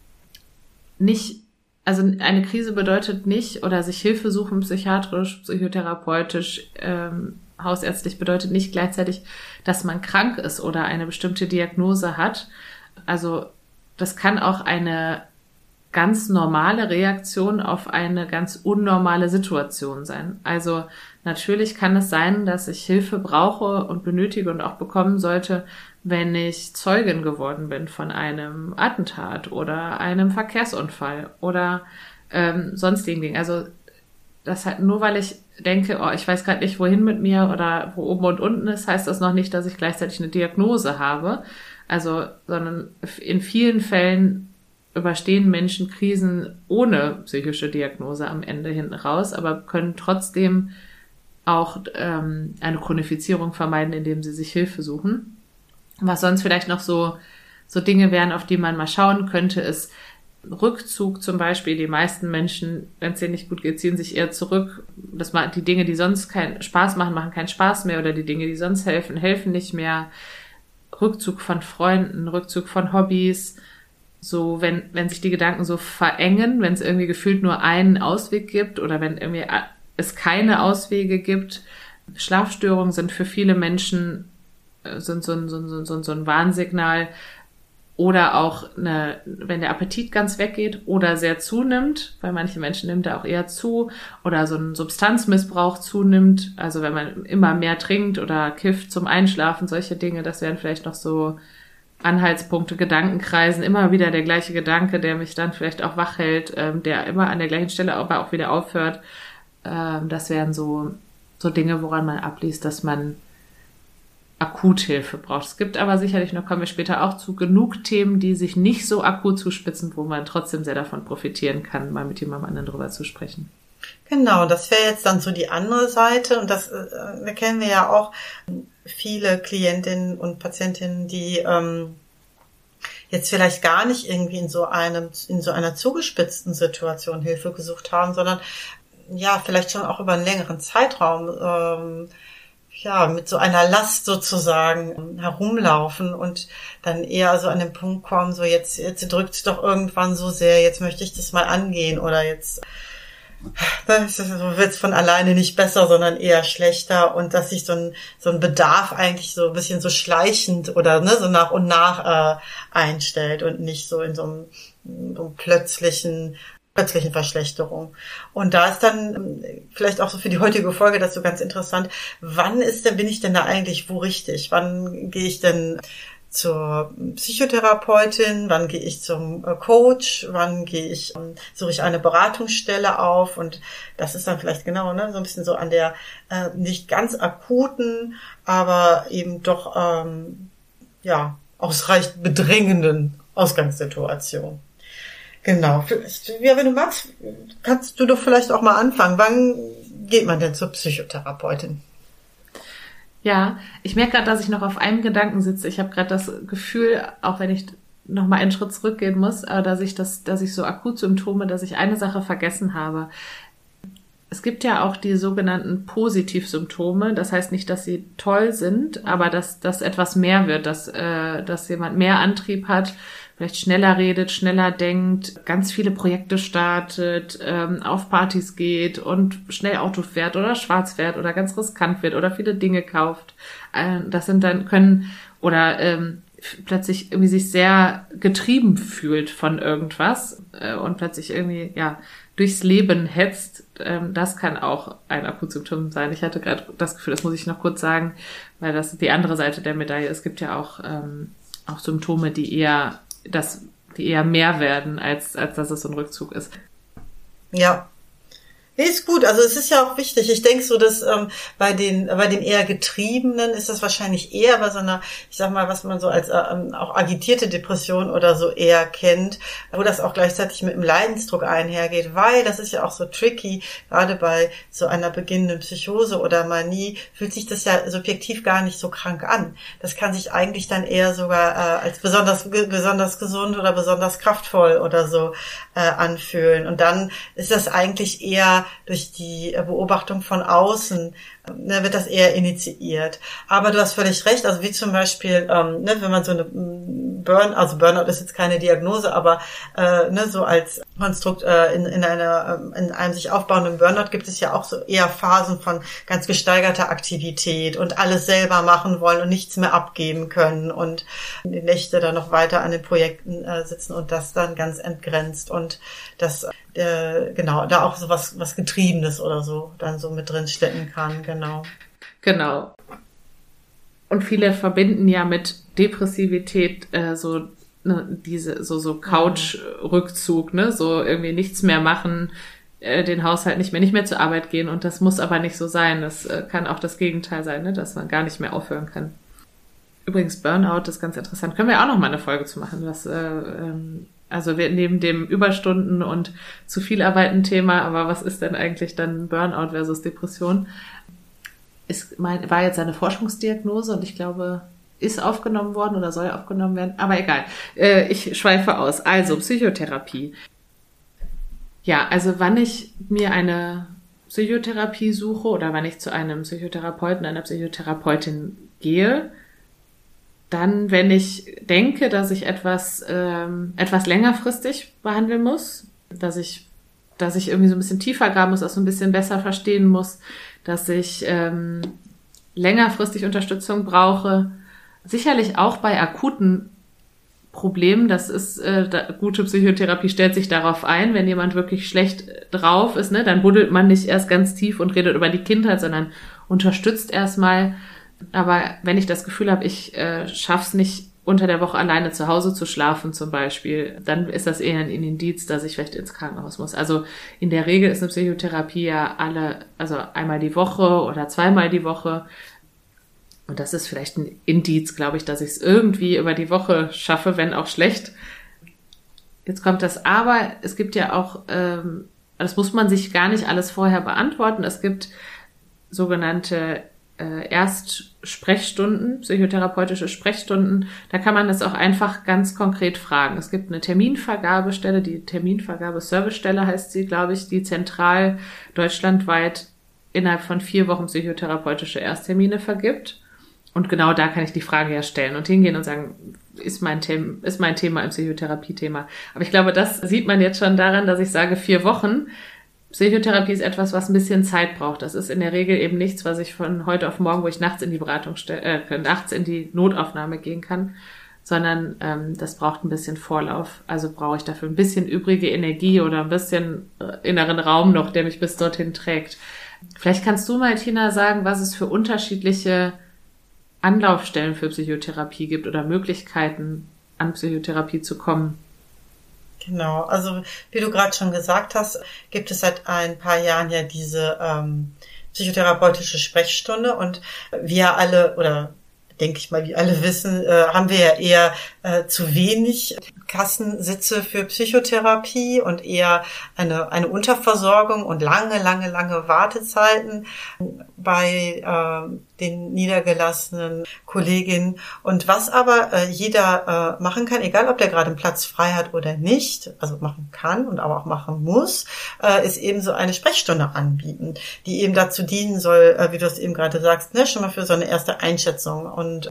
nicht, also eine Krise bedeutet nicht, oder sich Hilfe suchen, psychiatrisch, psychotherapeutisch, ähm, hausärztlich, bedeutet nicht gleichzeitig, dass man krank ist oder eine bestimmte Diagnose hat. Also das kann auch eine ganz normale Reaktion auf eine ganz unnormale Situation sein. Also natürlich kann es sein, dass ich Hilfe brauche und benötige und auch bekommen sollte, wenn ich Zeugin geworden bin von einem Attentat oder einem Verkehrsunfall oder ähm, sonstigen Dingen. Also das halt nur, weil ich denke, oh, ich weiß gerade nicht, wohin mit mir oder wo oben und unten ist, heißt das noch nicht, dass ich gleichzeitig eine Diagnose habe. Also, sondern in vielen Fällen überstehen Menschen Krisen ohne psychische Diagnose am Ende hinten raus, aber können trotzdem auch ähm, eine Chronifizierung vermeiden, indem sie sich Hilfe suchen. Was sonst vielleicht noch so so Dinge wären, auf die man mal schauen könnte, ist Rückzug zum Beispiel. Die meisten Menschen, wenn es denen nicht gut geht, ziehen sich eher zurück. Das mal die Dinge, die sonst keinen Spaß machen, machen keinen Spaß mehr, oder die Dinge, die sonst helfen, helfen nicht mehr. Rückzug von Freunden, Rückzug von Hobbys. So, wenn wenn sich die Gedanken so verengen, wenn es irgendwie gefühlt nur einen Ausweg gibt oder wenn irgendwie es keine Auswege gibt. Schlafstörungen sind für viele Menschen sind so ein, so ein, so ein, so ein Warnsignal, oder auch eine, wenn der Appetit ganz weggeht oder sehr zunimmt, bei manchen Menschen nimmt er auch eher zu, oder so ein Substanzmissbrauch zunimmt, also wenn man immer mehr trinkt oder kifft zum Einschlafen, solche Dinge, das wären vielleicht noch so Anhaltspunkte, Gedankenkreisen, immer wieder der gleiche Gedanke, der mich dann vielleicht auch wach hält, ähm, der immer an der gleichen Stelle aber auch wieder aufhört. Ähm, das wären so, so Dinge, woran man abliest, dass man Akuthilfe braucht. Es gibt aber sicherlich, noch kommen wir später auch zu, genug Themen, die sich nicht so akut zuspitzen, wo man trotzdem sehr davon profitieren kann, mal mit jemandem anderen drüber zu sprechen. Genau, das wäre jetzt dann so die andere Seite, und das äh, da kennen wir ja auch viele Klientinnen und Patientinnen, die ähm, jetzt vielleicht gar nicht irgendwie in so einem in so einer zugespitzten Situation Hilfe gesucht haben, sondern ja vielleicht schon auch über einen längeren Zeitraum ähm, ja, mit so einer Last sozusagen herumlaufen und dann eher so an den Punkt kommen, so jetzt, jetzt drückt's doch irgendwann so sehr, jetzt möchte ich das mal angehen, oder jetzt, das so wird's von alleine nicht besser, sondern eher schlechter, und dass sich so ein, so ein Bedarf eigentlich so ein bisschen so schleichend oder, ne, so nach und nach, äh, einstellt und nicht so in so einem, so einem plötzlichen, plötzlichen Verschlechterung. Und da ist dann vielleicht auch so für die heutige Folge das so ganz interessant, wann ist denn, bin ich denn da eigentlich wo richtig? Wann gehe ich denn zur Psychotherapeutin? Wann gehe ich zum Coach? Wann gehe ich, suche ich eine Beratungsstelle auf? Und das ist dann vielleicht genau, ne, so ein bisschen so an der äh, nicht ganz akuten, aber eben doch ähm, ja ausreichend bedrängenden Ausgangssituation. Genau. Ja, wenn du magst, kannst du doch vielleicht auch mal anfangen. Wann geht man denn zur Psychotherapeutin? Ja, ich merke gerade, dass ich noch auf einem Gedanken sitze. Ich habe gerade das Gefühl, auch wenn ich noch mal einen Schritt zurückgehen muss, dass ich das, dass ich so Akutsymptome, dass ich eine Sache vergessen habe. es gibt ja auch die sogenannten Positivsymptome. Das heißt nicht, dass sie toll sind, aber dass, dass etwas mehr wird, dass, äh, dass jemand mehr Antrieb hat, vielleicht schneller redet, schneller denkt, ganz viele Projekte startet, ähm, auf Partys geht und schnell Auto fährt oder schwarz fährt oder ganz riskant wird oder viele Dinge kauft. Äh, das sind dann, können, oder ähm, plötzlich irgendwie sich sehr getrieben fühlt von irgendwas äh, und plötzlich irgendwie, ja, durchs Leben hetzt, ähm, das kann auch ein Akutsymptom sein. Ich hatte gerade das Gefühl, das muss ich noch kurz sagen, weil das die andere Seite der Medaille. Es gibt ja auch ähm, auch Symptome, die eher das, die eher mehr werden, als als dass es so ein Rückzug ist. Ja. Nee, ist gut. Also es ist ja auch wichtig. Ich denke so, dass ähm, bei den bei den eher Getriebenen ist das wahrscheinlich eher bei so einer, ich sag mal, was man so als ähm, auch agitierte Depression oder so eher kennt, wo das auch gleichzeitig mit einem Leidensdruck einhergeht, weil das ist ja auch so tricky, gerade bei so einer beginnenden Psychose oder Manie fühlt sich das ja subjektiv gar nicht so krank an. Das kann sich eigentlich dann eher sogar äh, als besonders besonders gesund oder besonders kraftvoll oder so äh, anfühlen. Und dann ist das eigentlich eher durch die Beobachtung von außen, ne, wird das eher initiiert. Aber du hast völlig recht, also wie zum Beispiel, ähm, ne, wenn man so eine Burn, also Burnout ist jetzt keine Diagnose, aber äh, ne, so als Konstrukt äh, in, in einer in einem sich aufbauenden Burnout gibt es ja auch so eher Phasen von ganz gesteigerter Aktivität und alles selber machen wollen und nichts mehr abgeben können und die Nächte dann noch weiter an den Projekten äh, sitzen und das dann ganz entgrenzt und das äh, genau, da auch so was was Getriebenes oder so dann so mit drin stecken kann, genau. Genau. Und viele verbinden ja mit Depressivität äh, so ne, diese so so Couch-Rückzug, ne, so irgendwie nichts mehr machen, äh, den Haushalt nicht mehr, nicht mehr zur Arbeit gehen und das muss aber nicht so sein. Das äh, kann auch das Gegenteil sein, ne, dass man gar nicht mehr aufhören kann. Übrigens Burnout ist ganz interessant. Können wir auch noch mal eine Folge zu machen, was äh, ähm, also wir neben dem Überstunden und zu viel Arbeiten Thema, aber was ist denn eigentlich dann Burnout versus Depression? Ist mein, war jetzt eine Forschungsdiagnose und ich glaube, ist aufgenommen worden oder soll aufgenommen werden, aber egal. Äh, ich schweife aus. Also Psychotherapie. Ja, also wann ich mir eine Psychotherapie suche oder wann ich zu einem Psychotherapeuten, einer Psychotherapeutin gehe, dann, wenn ich denke, dass ich etwas ähm, etwas längerfristig behandeln muss, dass ich dass ich irgendwie so ein bisschen tiefer graben muss, auch so ein bisschen besser verstehen muss, dass ich ähm, längerfristig Unterstützung brauche. Sicherlich auch bei akuten Problemen. Das ist äh, da, gute Psychotherapie stellt sich darauf ein, wenn jemand wirklich schlecht drauf ist, ne, dann buddelt man nicht erst ganz tief und redet über die Kindheit, sondern unterstützt erstmal. Aber wenn ich das Gefühl habe, ich äh, schaff's nicht unter der Woche alleine zu Hause zu schlafen zum Beispiel, dann ist das eher ein Indiz, dass ich vielleicht ins Krankenhaus muss. Also in der Regel ist eine Psychotherapie ja alle, also einmal die Woche oder zweimal die Woche. Und das ist vielleicht ein Indiz, glaube ich, dass ich es irgendwie über die Woche schaffe, wenn auch schlecht. Jetzt kommt das Aber. Es gibt ja auch, ähm, das muss man sich gar nicht alles vorher beantworten. Es gibt sogenannte äh, Erstsprechstunden, psychotherapeutische Sprechstunden. Da kann man das auch einfach ganz konkret fragen. Es gibt eine Terminvergabestelle, die Terminvergabe-Servicestelle heißt sie, glaube ich, die zentral deutschlandweit innerhalb von vier Wochen psychotherapeutische Ersttermine vergibt. Und genau da kann ich die Frage ja stellen und hingehen und sagen, ist mein Thema, ist mein Thema ein Psychotherapie-Thema. Aber ich glaube, das sieht man jetzt schon daran, dass ich sage, vier Wochen. Psychotherapie ist etwas, was ein bisschen Zeit braucht. Das ist in der Regel eben nichts, was ich von heute auf morgen, wo ich nachts in die Beratung stelle, äh, nachts in die Notaufnahme gehen kann, sondern ähm, das braucht ein bisschen Vorlauf. Also brauche ich dafür ein bisschen übrige Energie oder ein bisschen äh, inneren Raum noch, der mich bis dorthin trägt. Vielleicht kannst du mal, Tina, sagen, was es für unterschiedliche Anlaufstellen für Psychotherapie gibt oder Möglichkeiten, an Psychotherapie zu kommen. Genau, also wie du gerade schon gesagt hast, gibt es seit ein paar Jahren ja diese ähm, psychotherapeutische Sprechstunde und wir alle, oder denke ich mal, wie alle wissen, äh, haben wir ja eher äh, zu wenig Kassensitze für Psychotherapie und eher eine, eine Unterversorgung und lange, lange, lange Wartezeiten bei äh, den niedergelassenen Kolleginnen. Und was aber äh, jeder äh, machen kann, egal ob der gerade einen Platz frei hat oder nicht, also machen kann und aber auch machen muss, äh, ist eben so eine Sprechstunde anbieten, die eben dazu dienen soll, äh, wie du es eben gerade sagst, ne, schon mal für so eine erste Einschätzung und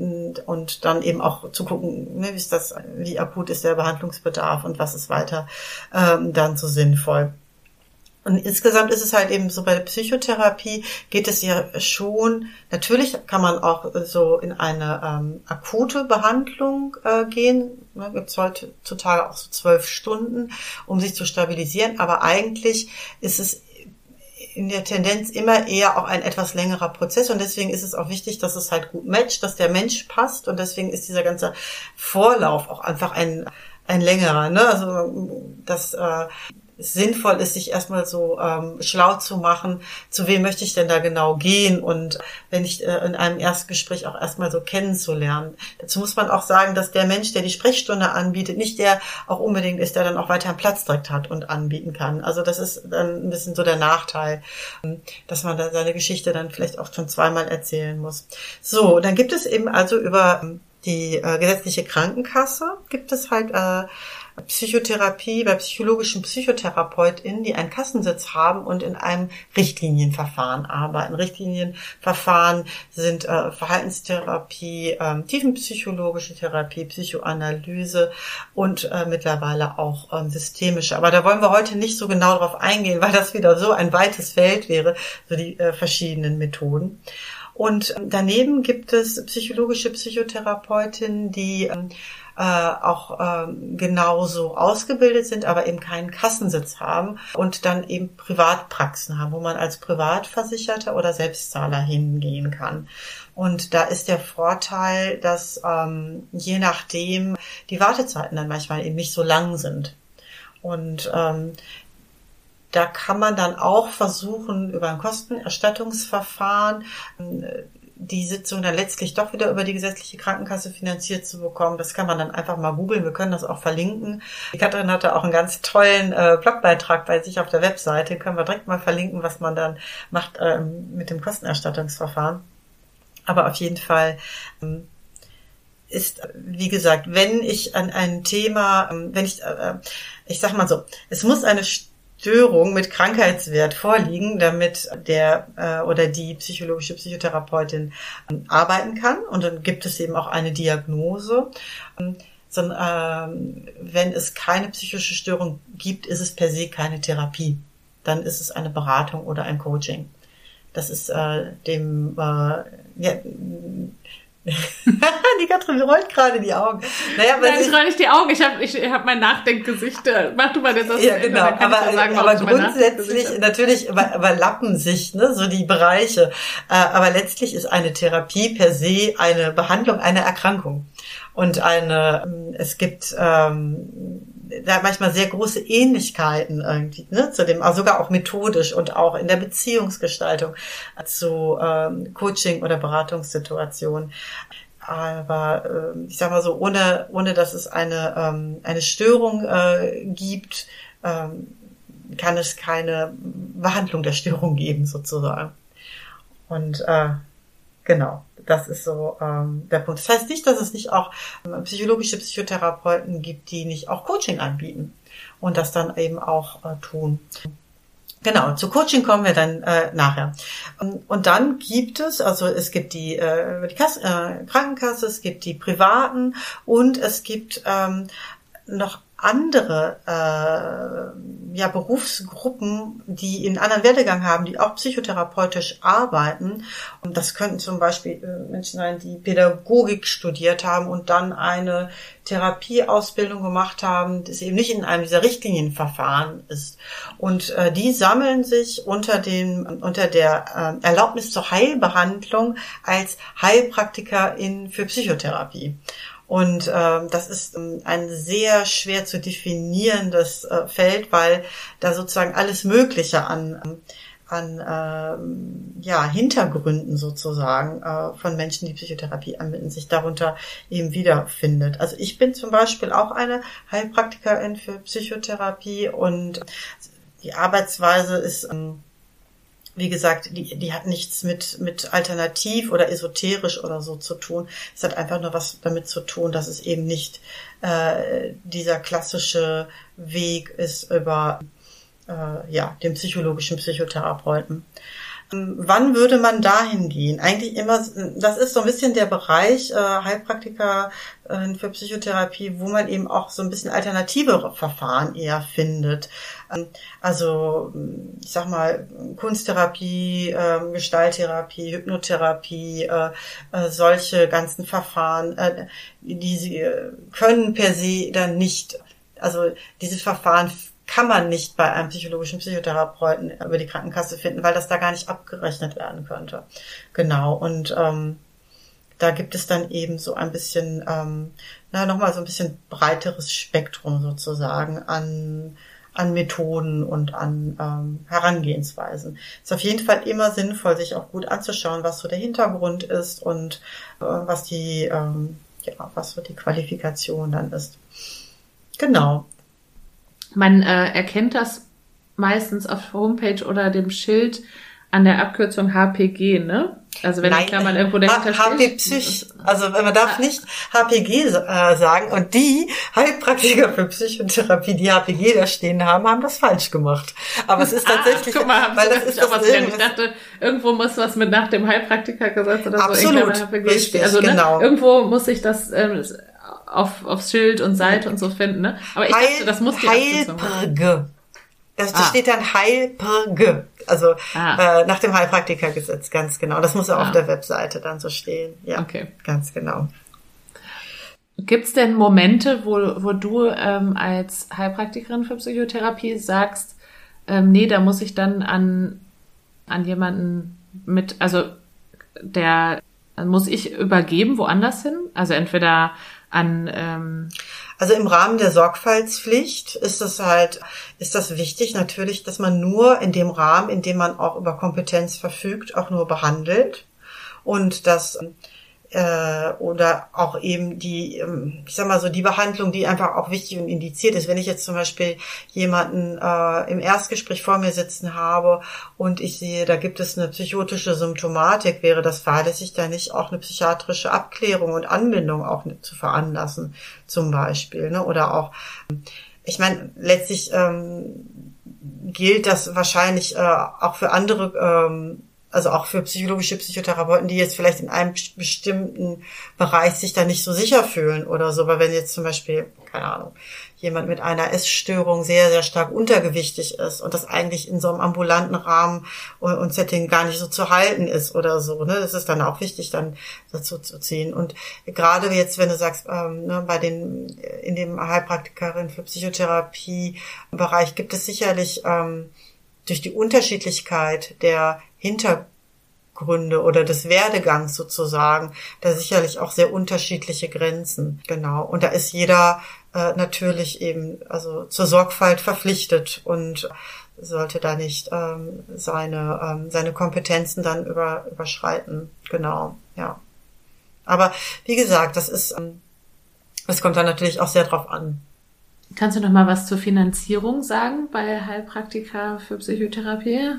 und dann eben auch zu gucken, ne, wie ist das, wie akut ist der Behandlungsbedarf und was ist weiter ähm, dann so sinnvoll. Und insgesamt ist es halt eben so, bei der Psychotherapie geht es ja schon, natürlich kann man auch so in eine ähm, akute Behandlung äh, gehen, ne, gibt es heutzutage auch so zwölf Stunden, um sich zu stabilisieren, aber eigentlich ist es in der Tendenz immer eher auch ein etwas längerer Prozess und deswegen ist es auch wichtig, dass es halt gut matcht, dass der Mensch passt und deswegen ist dieser ganze Vorlauf auch einfach ein ein längerer, ne? Also das äh, sinnvoll ist, sich erstmal so ähm, schlau zu machen, zu wem möchte ich denn da genau gehen und wenn ich äh, in einem Erstgespräch auch erstmal so kennenzulernen. Dazu muss man auch sagen, dass der Mensch, der die Sprechstunde anbietet, nicht der auch unbedingt ist, der dann auch weiter einen Platz direkt hat und anbieten kann. Also das ist dann ein bisschen so der Nachteil, dass man dann seine Geschichte dann vielleicht auch schon zweimal erzählen muss. So, dann gibt es eben also über die äh, gesetzliche Krankenkasse gibt es halt äh, Psychotherapie bei psychologischen PsychotherapeutInnen, die einen Kassensitz haben und in einem Richtlinienverfahren arbeiten. Richtlinienverfahren sind äh, Verhaltenstherapie, äh, tiefenpsychologische Therapie, Psychoanalyse und äh, mittlerweile auch äh, systemische. Aber da wollen wir heute nicht so genau drauf eingehen, weil das wieder so ein weites Feld wäre, so die äh, verschiedenen Methoden. Und daneben gibt es psychologische Psychotherapeutinnen, die ähm, äh, auch ähm, genauso ausgebildet sind, aber eben keinen Kassensitz haben und dann eben Privatpraxen haben, wo man als Privatversicherter oder Selbstzahler hingehen kann. Und da ist der Vorteil, dass ähm, je nachdem die Wartezeiten dann manchmal eben nicht so lang sind. Und ähm, da kann man dann auch versuchen, über ein Kostenerstattungsverfahren die Sitzung dann letztlich doch wieder über die gesetzliche Krankenkasse finanziert zu bekommen. Das kann man dann einfach mal googeln. Wir können das auch verlinken. Die Katrin hatte auch einen ganz tollen äh, Blogbeitrag bei sich auf der Webseite. Können wir direkt mal verlinken, was man dann macht ähm, mit dem Kostenerstattungsverfahren. Aber auf jeden Fall ähm, ist, wie gesagt, wenn ich an ein Thema, ähm, wenn ich, äh, ich sag mal so, es muss eine Störung mit Krankheitswert vorliegen, damit der äh, oder die psychologische Psychotherapeutin ähm, arbeiten kann. Und dann gibt es eben auch eine Diagnose. Ähm, so, ähm, wenn es keine psychische Störung gibt, ist es per se keine Therapie. Dann ist es eine Beratung oder ein Coaching. Das ist äh, dem äh, ja, die Katrin rollt gerade die Augen. Naja, Nein, ich roll nicht die Augen. Ich habe ich hab mein Nachdenkgesicht. Mach du mal den Satz. Ja, genau. Aber, sagen, aber grundsätzlich, natürlich überlappen sich ne, so die Bereiche. Aber letztlich ist eine Therapie per se eine Behandlung einer Erkrankung. Und eine, es gibt ähm, da manchmal sehr große Ähnlichkeiten irgendwie, ne, zu dem, also sogar auch methodisch und auch in der Beziehungsgestaltung zu ähm, Coaching- oder Beratungssituationen. Aber ähm, ich sag mal so, ohne ohne dass es eine ähm, eine Störung äh, gibt, ähm, kann es keine Behandlung der Störung geben sozusagen. Und äh, genau. Das ist so ähm, der Punkt. Das heißt nicht, dass es nicht auch ähm, psychologische Psychotherapeuten gibt, die nicht auch Coaching anbieten und das dann eben auch äh, tun. Genau, zu Coaching kommen wir dann äh, nachher. Und, und dann gibt es, also es gibt die, äh, die Kasse, äh, Krankenkasse, es gibt die Privaten und es gibt ähm, noch andere äh, ja Berufsgruppen, die einen anderen Werdegang haben, die auch psychotherapeutisch arbeiten. Und das könnten zum Beispiel äh, Menschen sein, die Pädagogik studiert haben und dann eine Therapieausbildung gemacht haben, das eben nicht in einem dieser Richtlinienverfahren ist. Und äh, die sammeln sich unter dem unter der äh, Erlaubnis zur Heilbehandlung als Heilpraktikerin für Psychotherapie. Und äh, das ist ähm, ein sehr schwer zu definierendes äh, Feld, weil da sozusagen alles Mögliche an an ähm, ja Hintergründen sozusagen äh, von Menschen, die Psychotherapie anwenden, sich darunter eben wiederfindet. Also ich bin zum Beispiel auch eine Heilpraktikerin für Psychotherapie und die Arbeitsweise ist, ähm, wie gesagt, die, die hat nichts mit mit alternativ oder esoterisch oder so zu tun. Es hat einfach nur was damit zu tun, dass es eben nicht äh, dieser klassische Weg ist über äh, ja den psychologischen Psychotherapeuten. Ähm, wann würde man dahin gehen? Eigentlich immer, das ist so ein bisschen der Bereich äh, Heilpraktiker äh, für Psychotherapie, wo man eben auch so ein bisschen alternative Verfahren eher findet. Ähm, also ich sag mal Kunsttherapie, äh, Gestalttherapie, Hypnotherapie, äh, äh, solche ganzen Verfahren, äh, die sie äh, können per se dann nicht, also diese Verfahren kann man nicht bei einem psychologischen Psychotherapeuten über die Krankenkasse finden, weil das da gar nicht abgerechnet werden könnte. Genau, und ähm, da gibt es dann eben so ein bisschen, ähm, na nochmal so ein bisschen breiteres Spektrum sozusagen an an Methoden und an ähm, Herangehensweisen. Es ist auf jeden Fall immer sinnvoll, sich auch gut anzuschauen, was so der Hintergrund ist und äh, was die ähm, ja, was so die Qualifikation dann ist. Genau. Man äh, erkennt das meistens auf der Homepage oder dem Schild an der Abkürzung H P G, ne? Also wenn Nein, die Klammern irgendwo dahinter H P steht. Psych, also man darf nicht H P G äh, sagen und die Heilpraktiker für Psychotherapie, die H P G da stehen haben, haben das falsch gemacht. Aber es ist tatsächlich, ah, guck mal, weil das ist das was ich dachte, irgendwo muss was mit nach dem Heilpraktikergesetz oder so absolut, in H P G richtig, stehen. Also genau. Ne, irgendwo muss ich das ähm, auf aufs Schild und Seite und so finden, ne? Aber ich Heil, dachte, das muss die Heilpraktiker. Das, das ah. steht dann Heilpraktiker, also ah. äh, nach dem Heilpraktikergesetz, ganz genau. Das muss auch ah. auf der Webseite dann so stehen. Ja, okay. Ganz genau. Gibt's denn Momente, wo wo du ähm, als Heilpraktikerin für Psychotherapie sagst, ähm, nee, da muss ich dann an an jemanden mit, also der muss ich übergeben woanders hin? Also entweder an ähm Also im Rahmen der Sorgfaltspflicht ist es halt, ist das wichtig natürlich, dass man nur in dem Rahmen, in dem man auch über Kompetenz verfügt, auch nur behandelt und dass äh, oder auch eben die, ich sag mal so, die Behandlung, die einfach auch wichtig und indiziert ist. Wenn ich jetzt zum Beispiel jemanden äh, im Erstgespräch vor mir sitzen habe und ich sehe, da gibt es eine psychotische Symptomatik, wäre das fahrlässig, da nicht auch eine psychiatrische Abklärung und Anbindung auch zu veranlassen, zum Beispiel, ne? Oder auch, ich meine, letztlich ähm, gilt das wahrscheinlich äh, auch für andere ähm, also auch für psychologische Psychotherapeuten, die jetzt vielleicht in einem bestimmten Bereich sich da nicht so sicher fühlen oder so, weil wenn jetzt zum Beispiel, keine Ahnung, jemand mit einer Essstörung sehr, sehr stark untergewichtig ist und das eigentlich in so einem ambulanten Rahmen und Setting gar nicht so zu halten ist oder so, ne, das ist dann auch wichtig, dann dazu zu ziehen. Und gerade jetzt, wenn du sagst, ähm, ne, bei den, in dem Heilpraktikerin für Psychotherapie Bereich gibt es sicherlich, ähm, durch die Unterschiedlichkeit der Hintergründe oder des Werdegangs sozusagen, da sicherlich auch sehr unterschiedliche Grenzen. Genau. Und da ist jeder äh, natürlich eben also zur Sorgfalt verpflichtet und sollte da nicht ähm, seine ähm, seine Kompetenzen dann über, überschreiten. Genau. Ja. Aber wie gesagt, das ist ähm, das kommt dann natürlich auch sehr drauf an. Kannst du noch mal was zur Finanzierung sagen bei Heilpraktiker für Psychotherapie?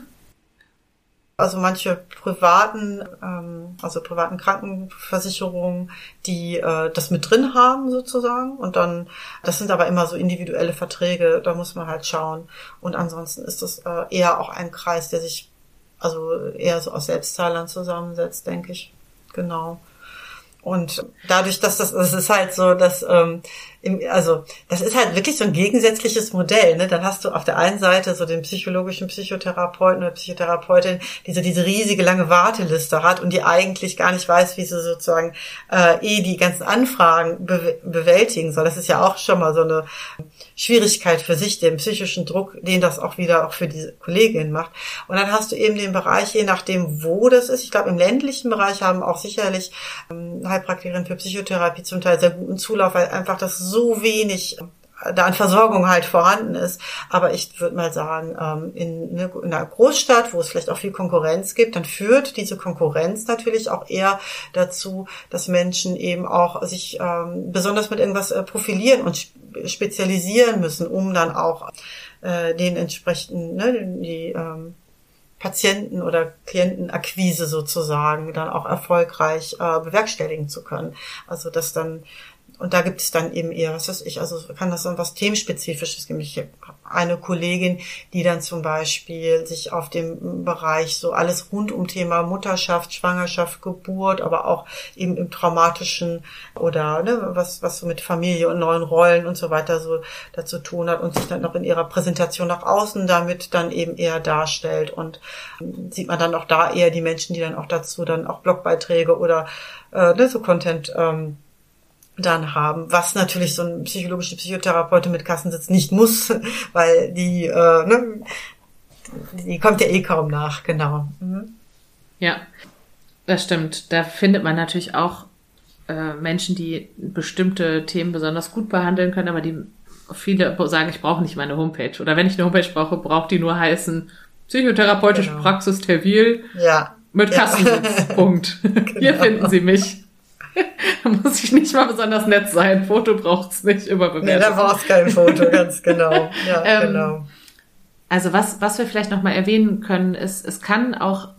Also manche privaten, ähm, also privaten Krankenversicherungen, die äh, das mit drin haben sozusagen. Und dann, das sind aber immer so individuelle Verträge, da muss man halt schauen. Und ansonsten ist das äh, eher auch ein Kreis, der sich also eher so aus Selbstzahlern zusammensetzt, denke ich. Genau. Und dadurch, dass das, das ist halt so, dass, ähm, im, also, das ist halt wirklich so ein gegensätzliches Modell, ne? Dann hast du auf der einen Seite so den psychologischen Psychotherapeuten oder Psychotherapeutin, die so diese riesige lange Warteliste hat und die eigentlich gar nicht weiß, wie sie sozusagen, äh, eh die ganzen Anfragen be- bewältigen soll. Das ist ja auch schon mal so eine Schwierigkeit für sich, den psychischen Druck, den das auch wieder auch für die Kollegin macht. Und dann hast du eben den Bereich, je nachdem, wo das ist. Ich glaube, im ländlichen Bereich haben auch sicherlich ähm, Heilpraktikerinnen für Psychotherapie zum Teil sehr guten Zulauf, weil einfach das so wenig da an Versorgung halt vorhanden ist. Aber ich würde mal sagen, ähm, in, in einer Großstadt, wo es vielleicht auch viel Konkurrenz gibt, dann führt diese Konkurrenz natürlich auch eher dazu, dass Menschen eben auch sich ähm, besonders mit irgendwas äh, profilieren und sp- spezialisieren müssen, um dann auch äh, den entsprechenden, ne, die ähm, Patienten- oder Klientenakquise sozusagen dann auch erfolgreich äh, bewerkstelligen zu können. Also das dann, und da gibt es dann eben eher, was weiß ich, also kann das dann was Themenspezifisches geben. Ich habe eine Kollegin, die dann zum Beispiel sich auf dem Bereich so alles rund um Thema Mutterschaft, Schwangerschaft, Geburt, aber auch eben im traumatischen oder ne, was was so mit Familie und neuen Rollen und so weiter so dazu tun hat und sich dann noch in ihrer Präsentation nach außen damit dann eben eher darstellt. Und ähm, sieht man dann auch da eher die Menschen, die dann auch dazu dann auch Blogbeiträge oder äh, ne, so Content ähm, dann haben, was natürlich so ein psychologischer Psychotherapeutin mit Kassensitz nicht muss, weil die, äh, ne, die kommt ja eh kaum nach, genau. Mhm. Ja, das stimmt. Da findet man natürlich auch äh, Menschen, die bestimmte Themen besonders gut behandeln können, aber die viele sagen, ich brauche nicht meine Homepage. Oder wenn ich eine Homepage brauche, braucht die nur heißen psychotherapeutische Genau. Praxis Terwil ja. mit ja. Kassensitz. Punkt. Genau. Hier finden Sie mich. Da muss ich nicht mal besonders nett sein. Foto braucht's nicht, überbewertet. Nee, da braucht's kein Foto, ganz genau. Ja, ähm, genau. Also was, was wir vielleicht nochmal erwähnen können, ist, es kann auch,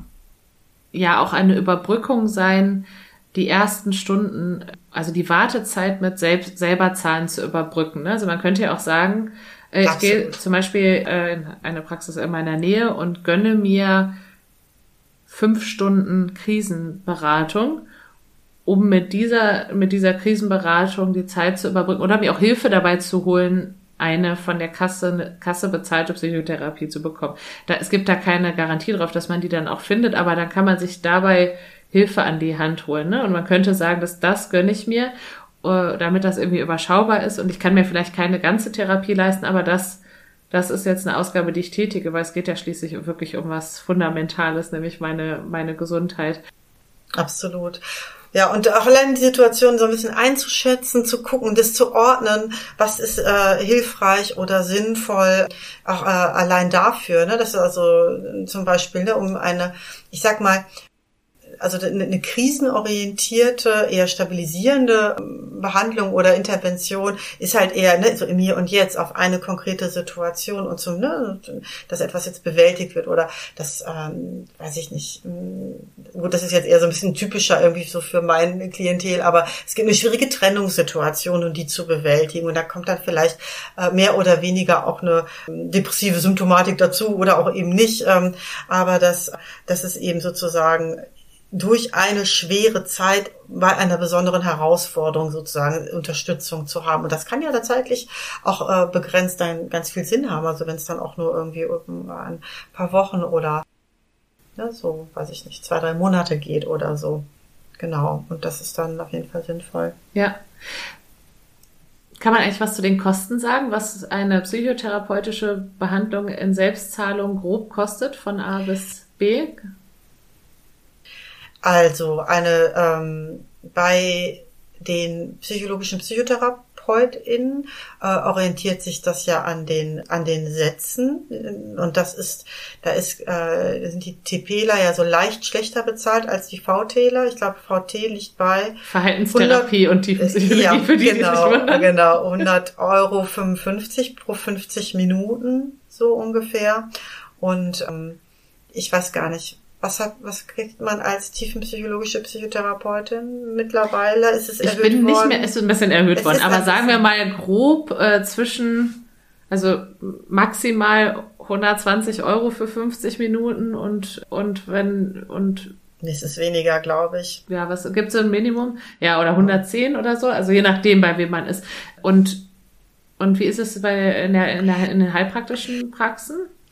ja, auch eine Überbrückung sein, die ersten Stunden, also die Wartezeit mit selbst, selber Zahlen zu überbrücken. Also man könnte ja auch sagen, äh, ich gehe zum Beispiel äh, in eine Praxis in meiner Nähe und gönne mir fünf Stunden Krisenberatung, um mit dieser, mit dieser Krisenberatung die Zeit zu überbrücken oder mir auch Hilfe dabei zu holen, eine von der Kasse, Kasse bezahlte Psychotherapie zu bekommen. Da, es gibt da keine Garantie drauf, dass man die dann auch findet, aber dann kann man sich dabei Hilfe an die Hand holen, ne? Und man könnte sagen, dass das gönne ich mir, uh, damit das irgendwie überschaubar ist und ich kann mir vielleicht keine ganze Therapie leisten, aber das, das ist jetzt eine Ausgabe, die ich tätige, weil es geht ja schließlich wirklich um was Fundamentales, nämlich meine, meine Gesundheit. Absolut. Ja, und auch allein die Situation so ein bisschen einzuschätzen, zu gucken, das zu ordnen, was ist äh, hilfreich oder sinnvoll, auch äh, allein dafür, ne, das ist also zum Beispiel, ne, um eine, ich sag mal, also eine krisenorientierte, eher stabilisierende Behandlung oder Intervention ist halt eher ne, so im Hier und Jetzt auf eine konkrete Situation und zum, ne, dass etwas jetzt bewältigt wird oder das, ähm, weiß ich nicht, gut, das ist jetzt eher so ein bisschen typischer irgendwie so für mein Klientel, aber es gibt eine schwierige Trennungssituation und die zu bewältigen und da kommt dann vielleicht äh, mehr oder weniger auch eine depressive Symptomatik dazu oder auch eben nicht, ähm, aber das, das ist eben sozusagen durch eine schwere Zeit bei einer besonderen Herausforderung sozusagen Unterstützung zu haben. Und das kann ja tatsächlich auch äh, begrenzt dann ganz viel Sinn haben. Also wenn es dann auch nur irgendwie ein paar Wochen oder ja, so, weiß ich nicht, zwei, drei Monate geht oder so. Genau. Und das ist dann auf jeden Fall sinnvoll. Ja. Kann man eigentlich was zu den Kosten sagen, was eine psychotherapeutische Behandlung in Selbstzahlung grob kostet von A bis B? Also eine ähm, bei den psychologischen PsychotherapeutInnen äh, orientiert sich das ja an den an den Sätzen und das ist da ist äh, sind die TPler ja so leicht schlechter bezahlt als die VTler. Ich glaube V T liegt bei Verhaltenstherapie hundert, und Tiefenpsychologie ja, für die, genau, die sich wundern. Genau, hundert Euro fünfundfünfzig pro fünfzig Minuten so ungefähr und ähm, ich weiß gar nicht. Was hat, was kriegt man als tiefenpsychologische Psychotherapeutin mittlerweile? Ist es erhöht worden? Ich bin nicht mehr, ist ein bisschen erhöht worden, aber sagen wir mal grob äh, zwischen, also maximal hundertzwanzig Euro für fünfzig Minuten und, und wenn, und. Es ist weniger, glaube ich. Ja, was, gibt's so ein Minimum? Ja, oder hundertzehn oder so, also je nachdem, bei wem man ist. Und, und wie ist es bei, in der, in der, in den heilpraktischen Praxen?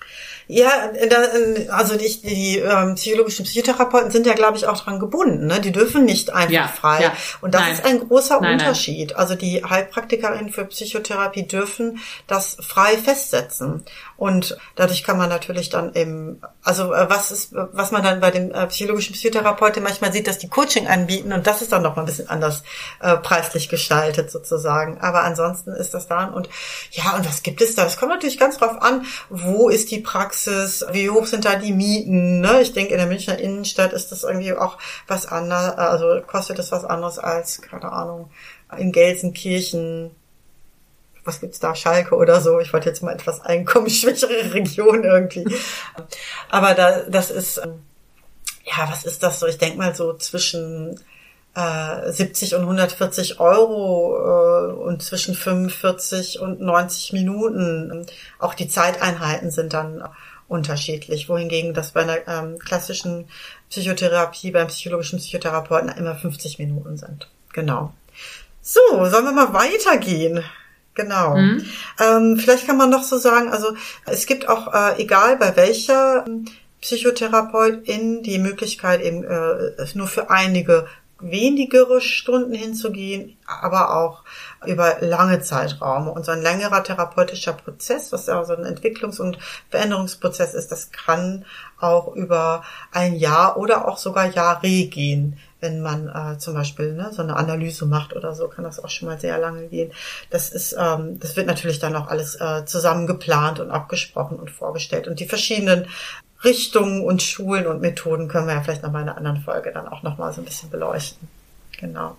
Ja, da, also die, die ähm, psychologischen Psychotherapeuten sind ja, glaube ich, auch dran gebunden. Ne? Die dürfen nicht einfach ja, frei. Ja. Und das nein. ist ein großer nein, Unterschied. Nein. Also die Heilpraktikerinnen für Psychotherapie dürfen das frei festsetzen. Und dadurch kann man natürlich dann eben, also was ist, was man dann bei dem äh, psychologischen Psychotherapeuten manchmal sieht, dass die Coaching anbieten und das ist dann noch mal ein bisschen anders äh, preislich gestaltet sozusagen. Aber ansonsten ist das da. Und ja, und was gibt es da? Das kommt natürlich ganz drauf an, wo ist die Praxis, wie hoch sind da die Mieten, ne? Ich denke, in der Münchner Innenstadt ist das irgendwie auch was anderes, also kostet das was anderes als, keine Ahnung, in Gelsenkirchen, was gibt's da, Schalke oder so. Ich wollte jetzt mal etwas einkommensschwächere Region irgendwie. Aber da, das ist, ja, was ist das so? Ich denke mal so zwischen äh, siebzig und hundertvierzig Euro äh, und zwischen fünfundvierzig und neunzig Minuten. Auch die Zeiteinheiten sind dann unterschiedlich, wohingegen das bei einer ähm, klassischen Psychotherapie, beim psychologischen Psychotherapeuten immer fünfzig Minuten sind. Genau. So, sollen wir mal weitergehen? Genau. Mhm. Ähm, vielleicht kann man noch so sagen, also es gibt auch, äh, egal bei welcher Psychotherapeutin, die Möglichkeit eben äh, nur für einige wenigere Stunden hinzugehen, aber auch über lange Zeitraume. Und so ein längerer therapeutischer Prozess, was ja so ein Entwicklungs- und Veränderungsprozess ist, das kann auch über ein Jahr oder auch sogar Jahre gehen. Wenn man äh, zum Beispiel ne, so eine Analyse macht oder so, kann das auch schon mal sehr lange gehen. Das ist, ähm, das wird natürlich dann auch alles äh, zusammen geplant und abgesprochen und vorgestellt. Und die verschiedenen Richtungen und Schulen und Methoden können wir ja vielleicht noch mal in einer anderen Folge dann auch noch mal so ein bisschen beleuchten. Genau.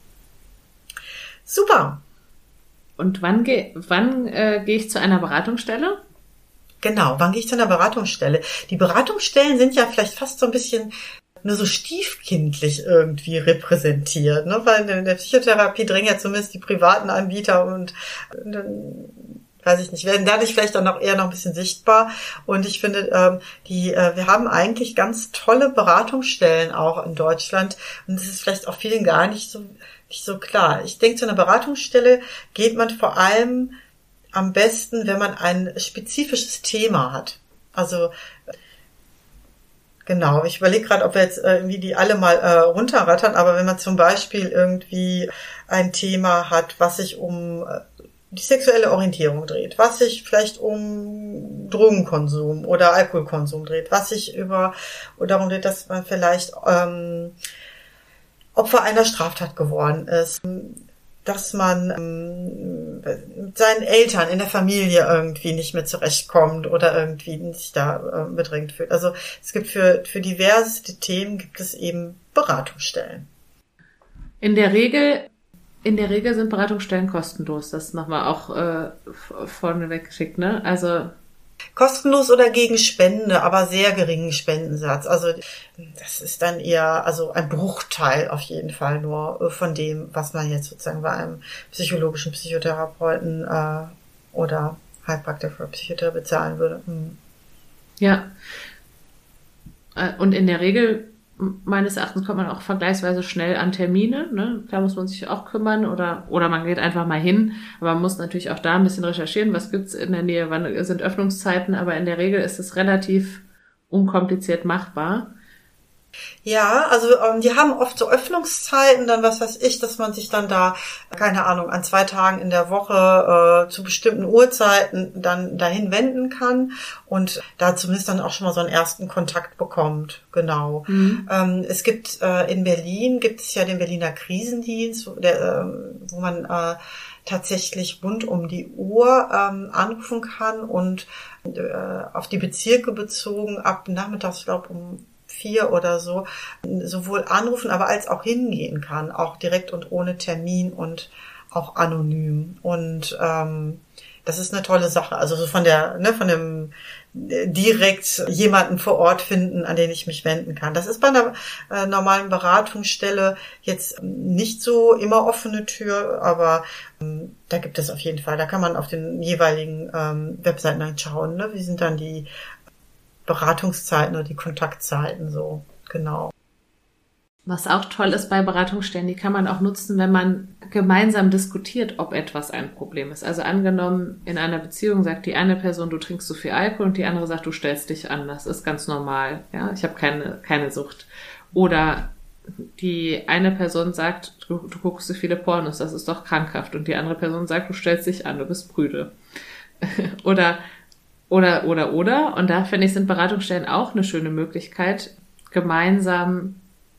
Super. Und wann gehe wann äh, gehe ich zu einer Beratungsstelle? Genau, wann gehe ich zu einer Beratungsstelle? Die Beratungsstellen sind ja vielleicht fast so ein bisschen nur so stiefkindlich irgendwie repräsentiert, ne? Weil in der Psychotherapie drängen ja zumindest die privaten Anbieter und dann, weiß ich nicht, werden dadurch vielleicht auch noch eher noch ein bisschen sichtbar. Und ich finde, ähm, die, äh, wir haben eigentlich ganz tolle Beratungsstellen auch in Deutschland und das ist vielleicht auch vielen gar nicht so nicht so klar. Ich denke, zu einer Beratungsstelle geht man vor allem am besten, wenn man ein spezifisches Thema hat. Also genau, ich überlege gerade, ob wir jetzt irgendwie die alle mal äh, runterrattern, aber wenn man zum Beispiel irgendwie ein Thema hat, was sich um äh, die sexuelle Orientierung dreht, was sich vielleicht um Drogenkonsum oder Alkoholkonsum dreht, was sich über oder darum dreht, dass man vielleicht ähm, Opfer einer Straftat geworden ist, dass man ähm, mit seinen Eltern in der Familie irgendwie nicht mehr zurechtkommt oder irgendwie sich da äh, bedrängt fühlt. Also es gibt für für diverse Themen gibt es eben Beratungsstellen. In der Regel in der Regel sind Beratungsstellen kostenlos. Das nochmal auch äh, vorneweg geschickt, ne? Also kostenlos oder gegen Spende, aber sehr geringen Spendensatz. Also das ist dann eher also ein Bruchteil auf jeden Fall nur von dem, was man jetzt sozusagen bei einem psychologischen Psychotherapeuten äh, oder Heilpraktiker für Psychotherapie bezahlen würde. Hm. Ja. Und in der Regel, meines Erachtens, kommt man auch vergleichsweise schnell an Termine. Ne? Da muss man sich auch kümmern oder oder man geht einfach mal hin. Aber man muss natürlich auch da ein bisschen recherchieren, was gibt's in der Nähe, wann sind Öffnungszeiten. Aber in der Regel ist es relativ unkompliziert machbar. Ja, also ähm, die haben oft so Öffnungszeiten, dann was weiß ich, dass man sich dann da, keine Ahnung, an zwei Tagen in der Woche äh, zu bestimmten Uhrzeiten dann dahin wenden kann und da zumindest dann auch schon mal so einen ersten Kontakt bekommt. Genau. Mhm. Ähm, es gibt äh, in Berlin, gibt es ja den Berliner Krisendienst, der, äh, wo man äh, tatsächlich rund um die Uhr ähm, anrufen kann und äh, auf die Bezirke bezogen ab nachmittags, ich glaube um vier oder so, sowohl anrufen, aber als auch hingehen kann, auch direkt und ohne Termin und auch anonym. Und ähm, das ist eine tolle Sache. Also so von der, ne, von dem direkt jemanden vor Ort finden, an den ich mich wenden kann. Das ist bei einer äh, normalen Beratungsstelle jetzt nicht so immer offene Tür, aber ähm, da gibt es auf jeden Fall. Da kann man auf den jeweiligen ähm, Webseiten dann schauen, ne? Wie sind dann die Beratungszeiten oder die Kontaktzeiten so, genau. Was auch toll ist bei Beratungsstellen, die kann man auch nutzen, wenn man gemeinsam diskutiert, ob etwas ein Problem ist. Also angenommen, in einer Beziehung sagt die eine Person, du trinkst zu viel Alkohol und die andere sagt, du stellst dich an. Das ist ganz normal. Ja, ich habe keine, keine Sucht. Oder die eine Person sagt, du, du guckst zu viele Pornos, das ist doch krankhaft. Und die andere Person sagt, du stellst dich an, du bist prüde. oder, oder, oder, oder. Und da finde ich, sind Beratungsstellen auch eine schöne Möglichkeit, gemeinsam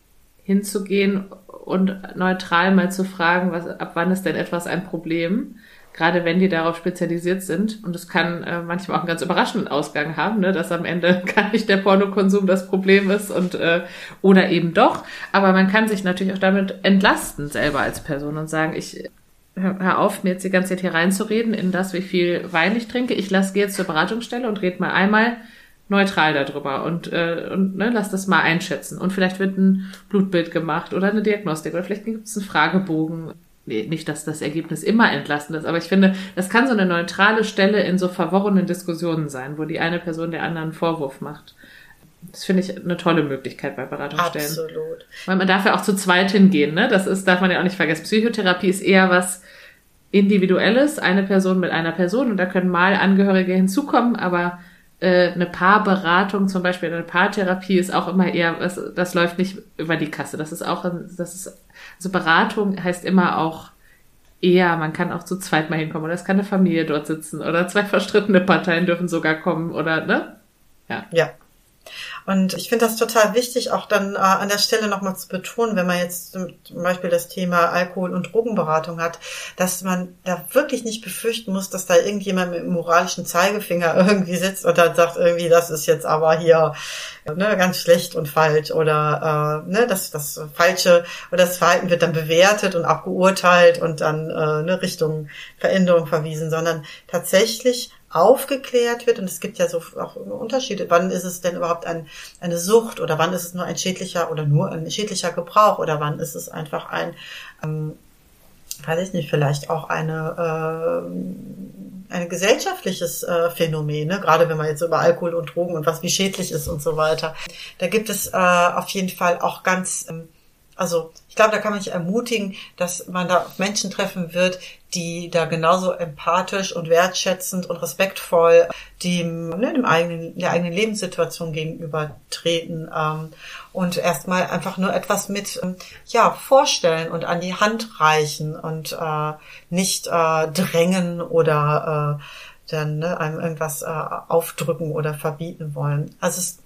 hinzugehen und neutral mal zu fragen, was, ab wann ist denn etwas ein Problem, gerade wenn die darauf spezialisiert sind. Und das kann äh, manchmal auch einen ganz überraschenden Ausgang haben, ne, dass am Ende gar nicht der Pornokonsum das Problem ist und äh, oder eben doch. Aber man kann sich natürlich auch damit entlasten selber als Person und sagen, ich hör, hör auf, mir jetzt die ganze Zeit hier reinzureden in das, wie viel Wein ich trinke. Ich lasse gehe jetzt zur Beratungsstelle und rede mal einmal neutral darüber und, äh, und ne, lass das mal einschätzen. Und vielleicht wird ein Blutbild gemacht oder eine Diagnostik oder vielleicht gibt es einen Fragebogen. Nee, nicht, dass das Ergebnis immer entlastend ist, aber ich finde, das kann so eine neutrale Stelle in so verworrenen Diskussionen sein, wo die eine Person der anderen einen Vorwurf macht. Das finde ich eine tolle Möglichkeit bei Beratungsstellen. Absolut. Weil man darf ja auch zu zweit hingehen, ne? Das ist, darf man ja auch nicht vergessen. Psychotherapie ist eher was Individuelles, eine Person mit einer Person und da können mal Angehörige hinzukommen, aber eine Paarberatung, zum Beispiel eine Paartherapie ist auch immer eher, das, das läuft nicht über die Kasse. Das ist auch, das ist, also Beratung heißt immer auch eher, man kann auch zu zweit mal hinkommen oder es kann eine Familie dort sitzen oder zwei verstrittene Parteien dürfen sogar kommen oder, ne? Ja. Ja. Und ich finde das total wichtig, auch dann äh, an der Stelle nochmal zu betonen, wenn man jetzt zum Beispiel das Thema Alkohol- und Drogenberatung hat, dass man da wirklich nicht befürchten muss, dass da irgendjemand mit dem moralischen Zeigefinger irgendwie sitzt und dann sagt irgendwie, das ist jetzt aber hier ne, ganz schlecht und falsch oder äh, ne, das, das Falsche oder das Verhalten wird dann bewertet und auch geurteilt und dann äh, ne, Richtung Veränderung verwiesen, sondern tatsächlich aufgeklärt wird und es gibt ja so auch Unterschiede. Wann ist es denn überhaupt ein, eine Sucht oder wann ist es nur ein schädlicher oder nur ein schädlicher Gebrauch oder wann ist es einfach ein, ähm, weiß ich nicht, vielleicht auch eine äh, ein gesellschaftliches äh, Phänomen, ne? Gerade wenn man jetzt über Alkohol und Drogen und was wie schädlich ist und so weiter. Da gibt es äh, auf jeden Fall auch ganz ähm, Also ich glaube, da kann man sich ermutigen, dass man da auf Menschen treffen wird, die da genauso empathisch und wertschätzend und respektvoll dem, ne, dem eigenen, der eigenen Lebenssituation gegenüber treten ähm, und erstmal einfach nur etwas mit ähm, ja vorstellen und an die Hand reichen und äh, nicht äh, drängen oder äh, dann ne, einem irgendwas äh, aufdrücken oder verbieten wollen. Also es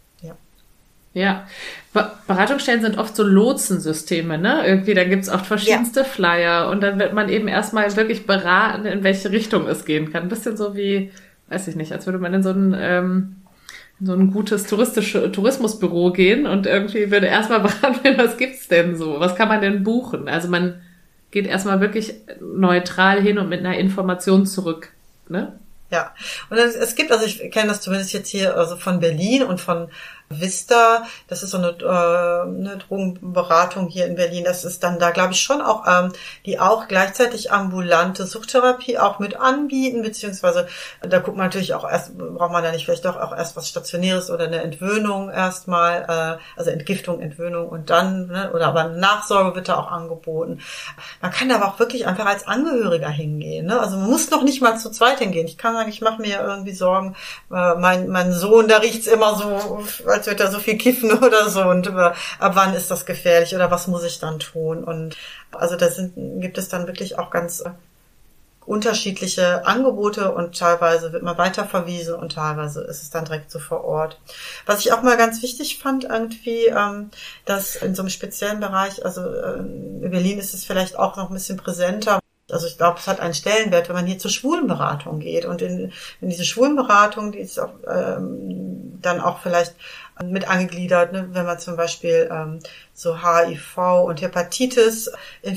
Ja, Beratungsstellen sind oft so Lotsensysteme, ne? Irgendwie, da gibt's auch verschiedenste ja. Flyer und dann wird man eben erstmal wirklich beraten, in welche Richtung es gehen kann. Ein bisschen so wie, weiß ich nicht, als würde man in so ein, ähm, in so ein gutes touristische Tourismusbüro gehen und irgendwie würde erstmal beraten werden, was gibt's denn so? Was kann man denn buchen? Also man geht erstmal wirklich neutral hin und mit einer Information zurück, ne? Ja, und es, es gibt, also ich kenne das zumindest jetzt hier also von Berlin und von Vista, das ist so eine, äh, eine Drogenberatung hier in Berlin, das ist dann da, glaube ich, schon auch, ähm, die auch gleichzeitig ambulante Suchttherapie auch mit anbieten, beziehungsweise da guckt man natürlich auch erst, braucht man da nicht vielleicht doch auch erst was Stationäres oder eine Entwöhnung erstmal, äh, also Entgiftung, Entwöhnung und dann, ne, oder aber eine Nachsorge wird da auch angeboten. Man kann da aber auch wirklich einfach als Angehöriger hingehen, ne, also man muss noch nicht mal zu zweit hingehen. Ich kann sagen, ich mache mir irgendwie Sorgen, äh, mein, mein Sohn, da riecht's immer so, als wird er so viel kiffen oder so und über, ab wann ist das gefährlich oder was muss ich dann tun und also da sind, gibt es dann wirklich auch ganz äh, unterschiedliche Angebote und teilweise wird man weiterverwiesen und teilweise ist es dann direkt so vor Ort. Was ich auch mal ganz wichtig fand irgendwie, ähm, dass in so einem speziellen Bereich, also äh, in Berlin ist es vielleicht auch noch ein bisschen präsenter. Also ich glaube, es hat einen Stellenwert, wenn man hier zur Schwulenberatung geht und in, in diese Schwulenberatung, die ist auch, ähm, dann auch vielleicht mit angegliedert, ne? Wenn man zum Beispiel ähm, so H I V und Hepatitis,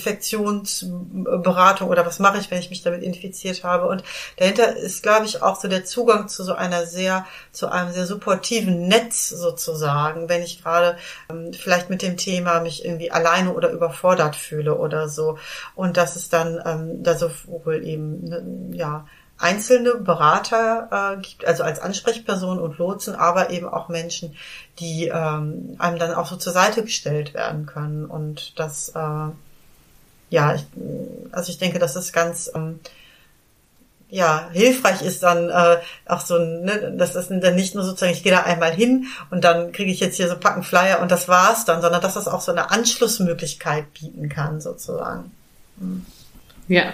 Infektionsberatung oder was mache ich, wenn ich mich damit infiziert habe. Und dahinter ist, glaube ich, auch so der Zugang zu so einer sehr, zu einem sehr supportiven Netz sozusagen, wenn ich gerade ähm, vielleicht mit dem Thema mich irgendwie alleine oder überfordert fühle oder so. Und dass es dann ähm, da sowohl eben, ne, ja, einzelne Berater äh, gibt, also als Ansprechperson und Lotsen, aber eben auch Menschen, die ähm, einem dann auch so zur Seite gestellt werden können. Und das, äh, ja, ich, also ich denke, dass das ganz ähm, ja, hilfreich ist dann äh, auch so, ne, das ist dann nicht nur sozusagen, ich gehe da einmal hin und dann kriege ich jetzt hier so packen Flyer und das war's dann, sondern dass das auch so eine Anschlussmöglichkeit bieten kann, sozusagen. Hm. Ja.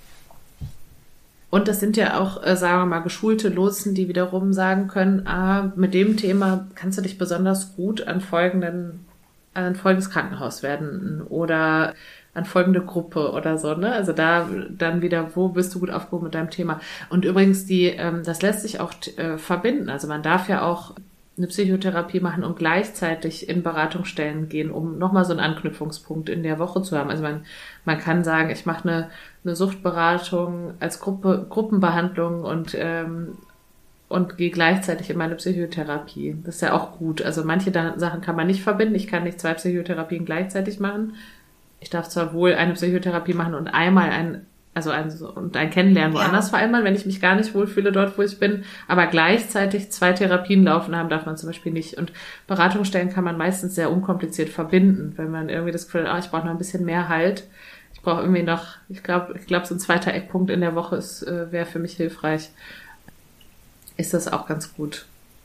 Und das sind ja auch, äh, sagen wir mal, geschulte Lotsen, die wiederum sagen können, ah, mit dem Thema kannst du dich besonders gut an folgenden, an folgendes Krankenhaus wenden oder an folgende Gruppe oder so, ne? Also da dann wieder, wo bist du gut aufgehoben mit deinem Thema? Und übrigens, die, ähm, das lässt sich auch äh, verbinden. Also man darf ja auch eine Psychotherapie machen und gleichzeitig in Beratungsstellen gehen, um nochmal so einen Anknüpfungspunkt in der Woche zu haben. Also man, man kann sagen, ich mache eine, eine Suchtberatung als Gruppe, Gruppenbehandlung und ähm, und gehe gleichzeitig in meine Psychotherapie. Das ist ja auch gut. Also manche Sachen kann man nicht verbinden. Ich kann nicht zwei Psychotherapien gleichzeitig machen. Ich darf zwar wohl eine Psychotherapie machen und einmal ein, also ein, und ein Kennenlernen woanders ja. vereinbaren, wenn ich mich gar nicht wohlfühle dort, wo ich bin, aber gleichzeitig zwei Therapien laufen haben darf man zum Beispiel nicht. Und Beratungsstellen kann man meistens sehr unkompliziert verbinden, wenn man irgendwie das Gefühl hat, ah, ich brauche noch ein bisschen mehr Halt. Ich brauche irgendwie noch, ich glaube, ich glaube, so ein zweiter Eckpunkt in der Woche ist, äh, wäre für mich hilfreich. Ist das auch ganz gut.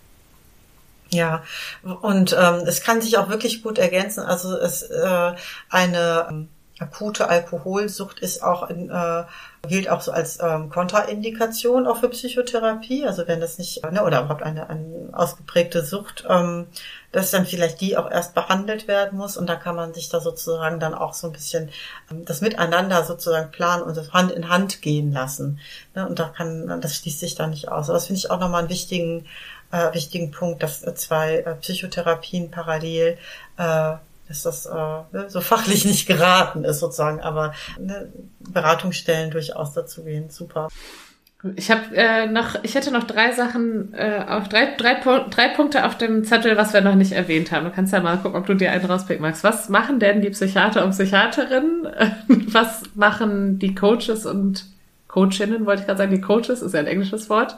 Ja, und ähm, es kann sich auch wirklich gut ergänzen. Also es äh, eine ähm, akute Alkoholsucht ist auch in, äh, gilt auch so als ähm, Kontraindikation auch für Psychotherapie. Also wenn das nicht ne, oder überhaupt eine, eine ausgeprägte Sucht, ähm, dass dann vielleicht die auch erst behandelt werden muss und da kann man sich da sozusagen dann auch so ein bisschen ähm, das Miteinander sozusagen planen und das Hand in Hand gehen lassen. Ne, und da kann das schließt sich da nicht aus. Aber das finde ich auch nochmal einen wichtigen Äh, wichtigen Punkt, dass äh, zwei äh, Psychotherapien parallel, äh, dass das äh, so fachlich nicht geraten ist sozusagen, aber ne, Beratungsstellen durchaus dazu gehen. Super. Ich habe äh, noch, ich hätte noch drei Sachen, äh, auf drei, drei, drei Punkte auf dem Zettel, was wir noch nicht erwähnt haben. Du kannst ja mal gucken, ob du dir einen rauspicken magst. Was machen denn die Psychiater und Psychiaterinnen? Was machen die Coaches und Coachinnen, wollte ich gerade sagen. Die Coaches ist ja ein englisches Wort.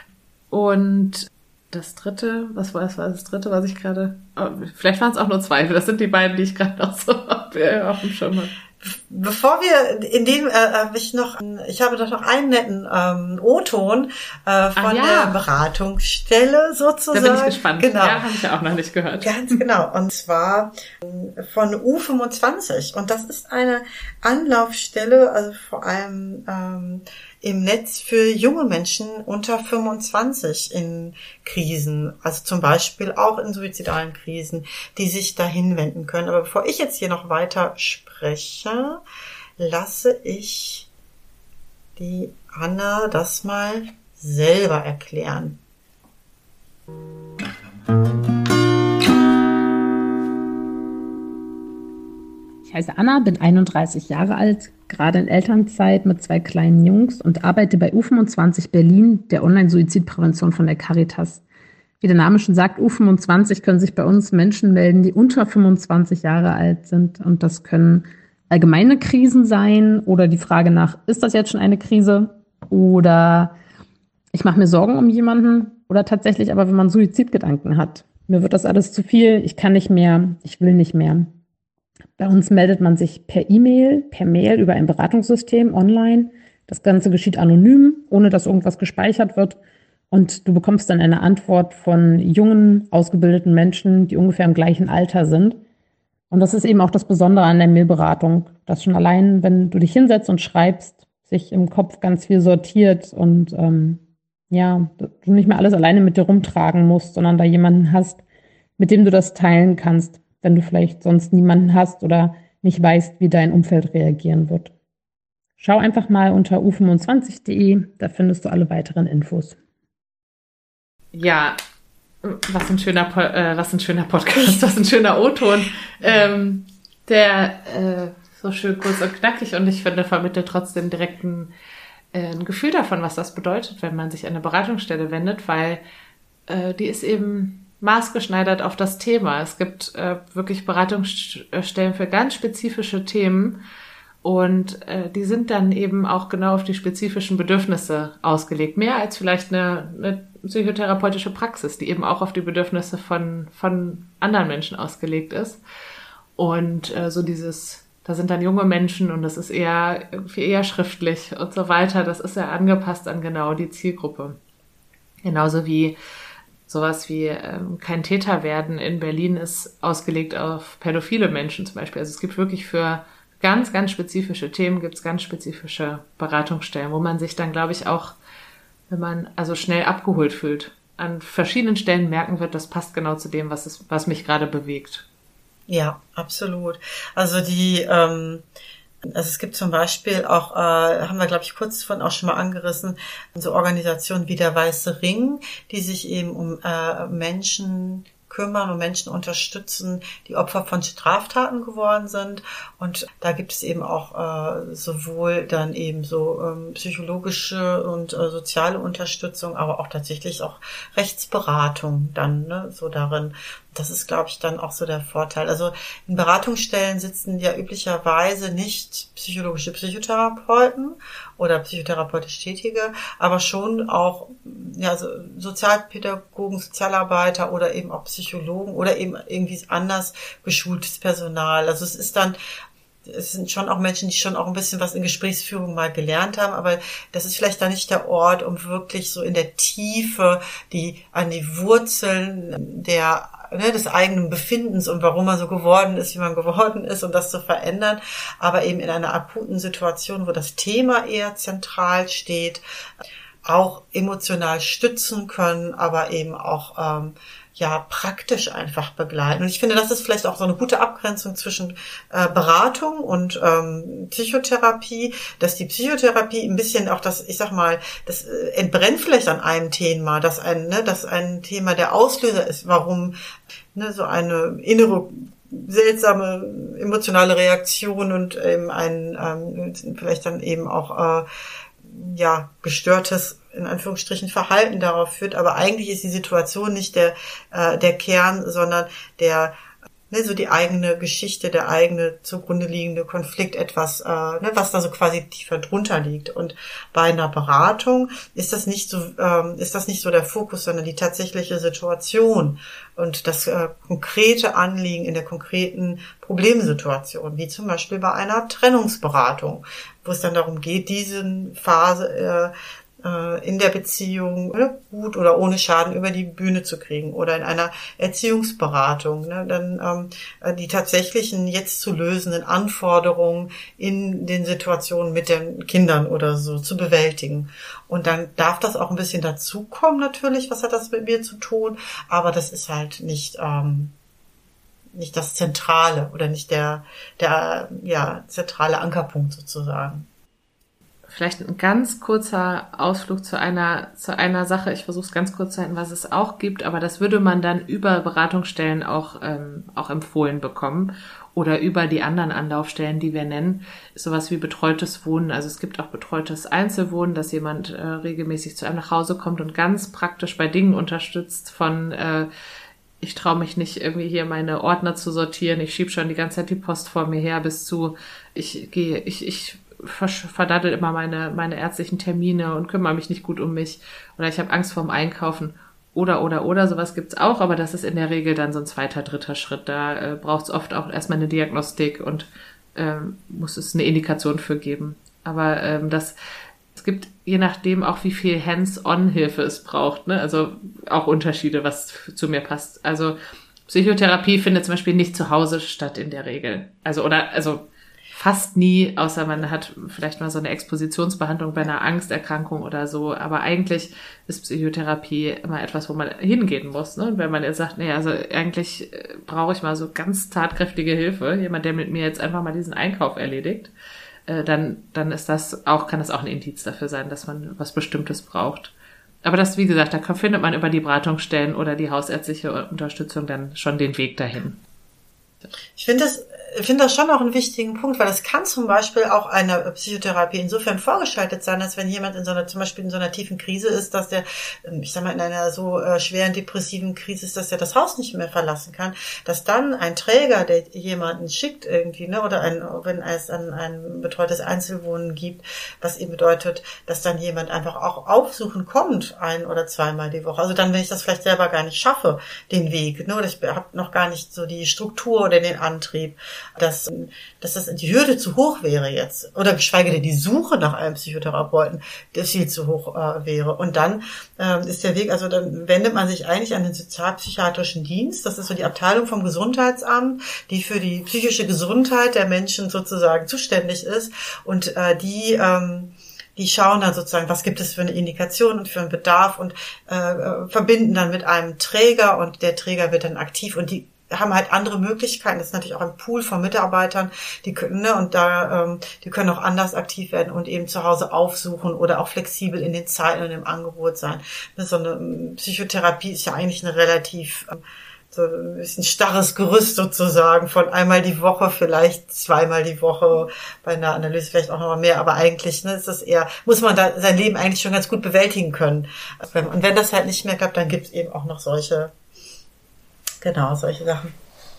Und das dritte, was war das, war das dritte, was ich gerade, oh, vielleicht waren es auch nur zwei, das sind die beiden, die ich gerade noch so auf dem Schirm habe. Bevor wir in dem, äh, habe ich noch, ich habe doch noch einen netten ähm, O-Ton äh, von ja. der Beratungsstelle sozusagen. Da bin ich gespannt. Genau. Ja, habe ich ja auch noch nicht gehört. Ganz genau. Und zwar von U fünfundzwanzig. Und das ist eine Anlaufstelle, also vor allem ähm, im Netz für junge Menschen unter fünfundzwanzig in Krisen, also zum Beispiel auch in suizidalen Krisen, die sich dahin wenden können. Aber bevor ich jetzt hier noch weiter spreche, lasse ich die Anna das mal selber erklären. Ich heiße Anna, bin einunddreißig Jahre alt, gerade in Elternzeit mit zwei kleinen Jungs und arbeite bei U fünfundzwanzig Berlin, der Online-Suizidprävention von der Caritas. Wie der Name schon sagt, U fünfundzwanzig können sich bei uns Menschen melden, die unter fünfundzwanzig Jahre alt sind. Und das können allgemeine Krisen sein oder die Frage nach, ist das jetzt schon eine Krise? Oder ich mache mir Sorgen um jemanden oder tatsächlich aber, wenn man Suizidgedanken hat. Mir wird das alles zu viel, ich kann nicht mehr, ich will nicht mehr. Bei uns meldet man sich per E-Mail, per Mail über ein Beratungssystem online. Das Ganze geschieht anonym, ohne dass irgendwas gespeichert wird. Und du bekommst dann eine Antwort von jungen, ausgebildeten Menschen, die ungefähr im gleichen Alter sind. Und das ist eben auch das Besondere an der Mailberatung, dass schon allein, wenn du dich hinsetzt und schreibst, sich im Kopf ganz viel sortiert und ähm, ja, du nicht mehr alles alleine mit dir rumtragen musst, sondern da jemanden hast, mit dem du das teilen kannst, wenn du vielleicht sonst niemanden hast oder nicht weißt, wie dein Umfeld reagieren wird. Schau einfach mal unter u fünfundzwanzig punkt de, da findest du alle weiteren Infos. Ja, was ein schöner, äh, was ein schöner Podcast, was ein schöner O-Ton, ähm, der äh, so schön kurz und knackig und ich finde, vermittelt trotzdem direkt ein, äh, ein Gefühl davon, was das bedeutet, wenn man sich an eine Beratungsstelle wendet, weil äh, die ist eben maßgeschneidert auf das Thema. Es gibt äh, wirklich Beratungsstellen für ganz spezifische Themen Und äh, die sind dann eben auch genau auf die spezifischen Bedürfnisse ausgelegt. Mehr als vielleicht eine, eine psychotherapeutische Praxis, die eben auch auf die Bedürfnisse von, von anderen Menschen ausgelegt ist. Und äh, so dieses, da sind dann junge Menschen und das ist eher irgendwie eher schriftlich und so weiter. Das ist ja angepasst an genau die Zielgruppe. Genauso wie sowas wie ähm, kein Täter werden in Berlin ist ausgelegt auf pädophile Menschen zum Beispiel. Also es gibt wirklich für ganz, ganz spezifische Themen gibt es ganz spezifische Beratungsstellen, wo man sich dann, glaube ich, auch, wenn man also schnell abgeholt fühlt, an verschiedenen Stellen merken wird, das passt genau zu dem, was es, was mich gerade bewegt. Ja, absolut. Also die, ähm, also es gibt zum Beispiel auch, äh, haben wir, glaube ich, kurz von auch schon mal angerissen, so Organisationen wie der Weiße Ring, die sich eben um äh, Menschen kümmern und Menschen unterstützen, die Opfer von Straftaten geworden sind. Und da gibt es eben auch äh, sowohl dann eben so ähm, psychologische und äh, soziale Unterstützung, aber auch tatsächlich auch Rechtsberatung dann, ne, so darin. Das ist, glaube ich, dann auch so der Vorteil. Also in Beratungsstellen sitzen ja üblicherweise nicht psychologische Psychotherapeuten oder psychotherapeutisch Tätige, aber schon auch ja, so Sozialpädagogen, Sozialarbeiter oder eben auch Psychologen oder eben irgendwie anders geschultes Personal. Also es ist dann es sind schon auch Menschen, die schon auch ein bisschen was in Gesprächsführung mal gelernt haben, aber das ist vielleicht da nicht der Ort, um wirklich so in der Tiefe die an die Wurzeln der ne, des eigenen Befindens und warum man so geworden ist, wie man geworden ist, um das zu verändern, aber eben in einer akuten Situation, wo das Thema eher zentral steht, auch emotional stützen können, aber eben auch ähm, ja praktisch einfach begleiten. Und ich finde, das ist vielleicht auch so eine gute Abgrenzung zwischen äh, Beratung und ähm, Psychotherapie, dass die Psychotherapie ein bisschen auch das, ich sag mal, das äh, entbrennt vielleicht an einem Thema, dass ein, ne, dass ein Thema der Auslöser ist, warum ne, so eine innere seltsame emotionale Reaktion und eben ein ähm, vielleicht dann eben auch äh, ja gestörtes in Anführungsstrichen Verhalten darauf führt, aber eigentlich ist die Situation nicht der äh, der Kern, sondern der ne, so die eigene Geschichte, der eigene zugrunde liegende Konflikt, etwas, äh, ne, was da so quasi tiefer drunter liegt. Und bei einer Beratung ist das nicht so ähm, ist das nicht so der Fokus, sondern die tatsächliche Situation und das äh, konkrete Anliegen in der konkreten Problemsituation, wie zum Beispiel bei einer Trennungsberatung, wo es dann darum geht, diese Phase äh, in der Beziehung ne, gut oder ohne Schaden über die Bühne zu kriegen oder in einer Erziehungsberatung, ne, dann ähm, die tatsächlichen jetzt zu lösenden Anforderungen in den Situationen mit den Kindern oder so zu bewältigen. Und dann darf das auch ein bisschen dazukommen natürlich, was hat das mit mir zu tun, aber das ist halt nicht ähm, nicht das Zentrale oder nicht der der ja zentrale Ankerpunkt sozusagen. Vielleicht ein ganz kurzer Ausflug zu einer zu einer Sache. Ich versuche es ganz kurz zu halten, was es auch gibt, aber das würde man dann über Beratungsstellen auch ähm, auch empfohlen bekommen oder über die anderen Anlaufstellen, die wir nennen. Sowas wie betreutes Wohnen. Also es gibt auch betreutes Einzelwohnen, dass jemand äh, regelmäßig zu einem nach Hause kommt und ganz praktisch bei Dingen unterstützt von äh, ich traue mich nicht, irgendwie hier meine Ordner zu sortieren. Ich schiebe schon die ganze Zeit die Post vor mir her bis zu ich gehe ich ich verdaddel immer meine meine ärztlichen Termine und kümmere mich nicht gut um mich oder ich habe Angst vorm Einkaufen oder oder oder sowas gibt's auch, aber das ist in der Regel dann so ein zweiter, dritter Schritt. Da äh, braucht es oft auch erstmal eine Diagnostik und ähm, muss es eine Indikation für geben. Aber ähm, das es gibt je nachdem auch, wie viel Hands-on-Hilfe es braucht, ne? Also auch Unterschiede, was zu mir passt. Also Psychotherapie findet zum Beispiel nicht zu Hause statt in der Regel. Also oder also fast nie, außer man hat vielleicht mal so eine Expositionsbehandlung bei einer Angsterkrankung oder so. Aber eigentlich ist Psychotherapie immer etwas, wo man hingehen muss. Ne? Und wenn man jetzt sagt, nee, also eigentlich brauche ich mal so ganz tatkräftige Hilfe, jemand, der mit mir jetzt einfach mal diesen Einkauf erledigt, äh, dann dann ist das auch, kann das auch ein Indiz dafür sein, dass man was Bestimmtes braucht. Aber das, wie gesagt, da findet man über die Beratungsstellen oder die hausärztliche Unterstützung dann schon den Weg dahin. Ich finde das ich finde das schon auch einen wichtigen Punkt, weil es kann zum Beispiel auch eine Psychotherapie insofern vorgeschaltet sein, als wenn jemand in so einer, zum Beispiel in so einer tiefen Krise ist, dass der, ich sag mal, in einer so äh, schweren depressiven Krise ist, dass er das Haus nicht mehr verlassen kann, dass dann ein Träger, der jemanden schickt irgendwie, ne, oder ein, wenn es ein, ein betreutes Einzelwohnen gibt, was eben bedeutet, dass dann jemand einfach auch aufsuchen kommt, ein oder zweimal die Woche. Also dann, wenn ich das vielleicht selber gar nicht schaffe, den Weg, ne, oder ich habe noch gar nicht so die Struktur oder den Antrieb, dass, dass das die Hürde zu hoch wäre jetzt, oder geschweige denn die Suche nach einem Psychotherapeuten, der viel zu hoch äh, wäre. Und dann äh, ist der Weg, also dann wendet man sich eigentlich an den sozialpsychiatrischen Dienst. Das ist so die Abteilung vom Gesundheitsamt, die für die psychische Gesundheit der Menschen sozusagen zuständig ist. Und äh, die ähm, die schauen dann sozusagen, was gibt es für eine Indikation und für einen Bedarf und äh, verbinden dann mit einem Träger und der Träger wird dann aktiv und die haben halt andere Möglichkeiten. Das ist natürlich auch ein Pool von Mitarbeitern, die können, ne, und da, ähm, die können auch anders aktiv werden und eben zu Hause aufsuchen oder auch flexibel in den Zeiten und im Angebot sein. So eine Psychotherapie ist ja eigentlich eine relativ ähm, so ein bisschen starres Gerüst sozusagen von einmal die Woche, vielleicht zweimal die Woche, bei einer Analyse vielleicht auch noch mal mehr, aber eigentlich, ne, ist das eher, muss man da sein Leben eigentlich schon ganz gut bewältigen können. Und wenn das halt nicht mehr klappt, dann gibt es eben auch noch solche Genau, solche Sachen.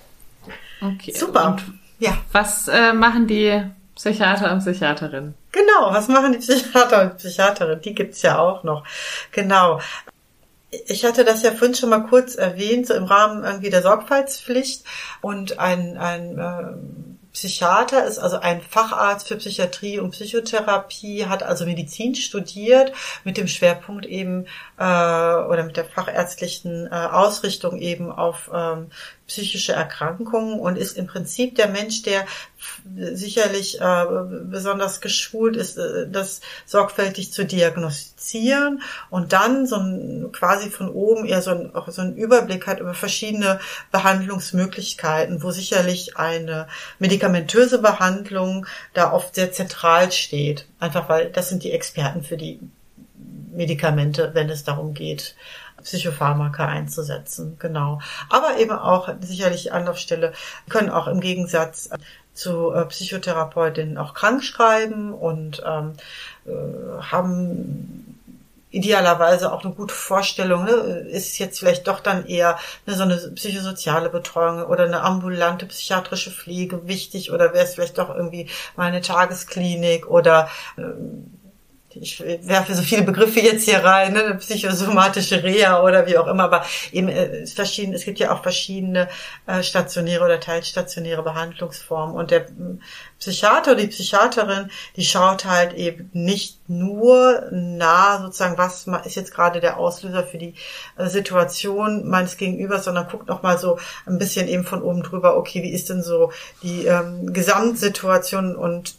Okay. Super. Und ja. Was äh, machen die Psychiater und Psychiaterinnen? Genau, was machen die Psychiater und Psychiaterinnen? Die gibt's ja auch noch. Genau. Ich hatte das ja vorhin schon mal kurz erwähnt, so im Rahmen irgendwie der Sorgfaltspflicht. Und ein, ein äh, Psychiater ist also ein Facharzt für Psychiatrie und Psychotherapie, hat also Medizin studiert mit dem Schwerpunkt eben äh, oder mit der fachärztlichen äh, Ausrichtung eben auf ähm, psychische Erkrankungen und ist im Prinzip der Mensch, der sicherlich äh, besonders geschult ist, äh, das sorgfältig zu diagnostizieren und dann so ein, quasi von oben eher so ein, auch so einen Überblick hat über verschiedene Behandlungsmöglichkeiten, wo sicherlich eine medikamentöse Behandlung da oft sehr zentral steht. Einfach weil das sind die Experten für die Medikamente, wenn es darum geht, Psychopharmaka einzusetzen, genau. Aber eben auch sicherlich Anlaufstelle können auch im Gegensatz zu äh, Psychotherapeutinnen auch krank schreiben und ähm, äh, haben idealerweise auch eine gute Vorstellung, ne? Ist jetzt vielleicht doch dann eher ne, so eine psychosoziale Betreuung oder eine ambulante psychiatrische Pflege wichtig oder wäre es vielleicht doch irgendwie mal eine Tagesklinik oder ähm, ich werfe so viele Begriffe jetzt hier rein, ne, eine psychosomatische Reha oder wie auch immer, aber eben äh, verschieden, es gibt ja auch verschiedene äh, stationäre oder teilstationäre Behandlungsformen und der äh, Psychiater oder die Psychiaterin, die schaut halt eben nicht nur nah sozusagen, was ist jetzt gerade der Auslöser für die äh, Situation meines Gegenübers, sondern guckt noch mal so ein bisschen eben von oben drüber, okay, wie ist denn so die ähm, Gesamtsituation und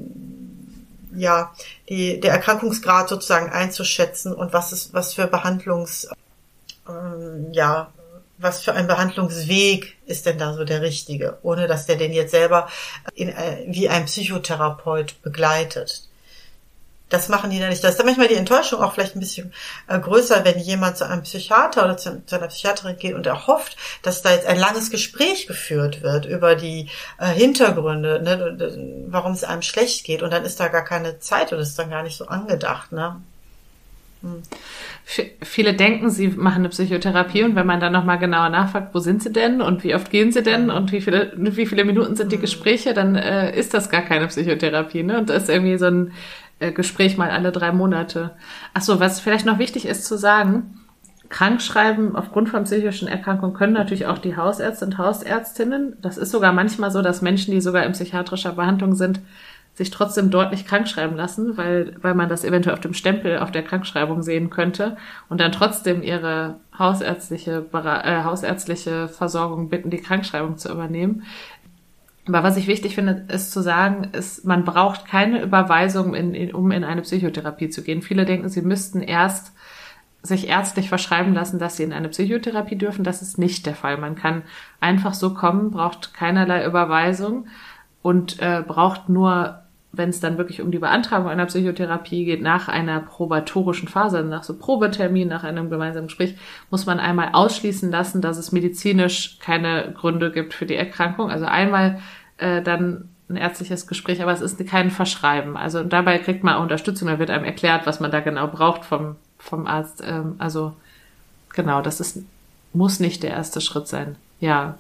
ja, die, der Erkrankungsgrad sozusagen einzuschätzen und was ist, was für Behandlungs, ähm, ja, was für ein Behandlungsweg ist denn da so der richtige, ohne dass der den jetzt selber in, äh, wie ein Psychotherapeut begleitet. Das machen die dann nicht. Da ist dann manchmal die Enttäuschung auch vielleicht ein bisschen äh, größer, wenn jemand zu einem Psychiater oder zu, zu einer Psychiaterin geht und er hofft, dass da jetzt ein langes Gespräch geführt wird über die äh, Hintergründe, ne, warum es einem schlecht geht. Und dann ist da gar keine Zeit oder ist dann gar nicht so angedacht. Ne? Hm. Viele denken, sie machen eine Psychotherapie und wenn man dann nochmal genauer nachfragt, wo sind sie denn und wie oft gehen sie denn und wie viele wie viele Minuten sind die Gespräche, dann äh, ist das gar keine Psychotherapie. Ne? Und das ist irgendwie so ein Gespräch mal alle drei Monate. Ach so, was vielleicht noch wichtig ist zu sagen, Krankschreiben aufgrund von psychischen Erkrankungen können natürlich auch die Hausärzte und Hausärztinnen. Das ist sogar manchmal so, dass Menschen, die sogar in psychiatrischer Behandlung sind, sich trotzdem deutlich krankschreiben lassen, weil, weil man das eventuell auf dem Stempel auf der Krankschreibung sehen könnte und dann trotzdem ihre hausärztliche, äh, hausärztliche Versorgung bitten, die Krankschreibung zu übernehmen. Aber was ich wichtig finde, ist zu sagen, ist, man braucht keine Überweisung, in, in, um in eine Psychotherapie zu gehen. Viele denken, sie müssten erst sich ärztlich verschreiben lassen, dass sie in eine Psychotherapie dürfen. Das ist nicht der Fall. Man kann einfach so kommen, braucht keinerlei Überweisung und äh, braucht nur, wenn es dann wirklich um die Beantragung einer Psychotherapie geht, nach einer probatorischen Phase, nach so Probetermin, nach einem gemeinsamen Gespräch, muss man einmal ausschließen lassen, dass es medizinisch keine Gründe gibt für die Erkrankung. Also einmal äh, dann ein ärztliches Gespräch, aber es ist kein Verschreiben. Also dabei kriegt man auch Unterstützung, da wird einem erklärt, was man da genau braucht vom, vom Arzt. Ähm, also genau, das ist, muss nicht der erste Schritt sein. Ja.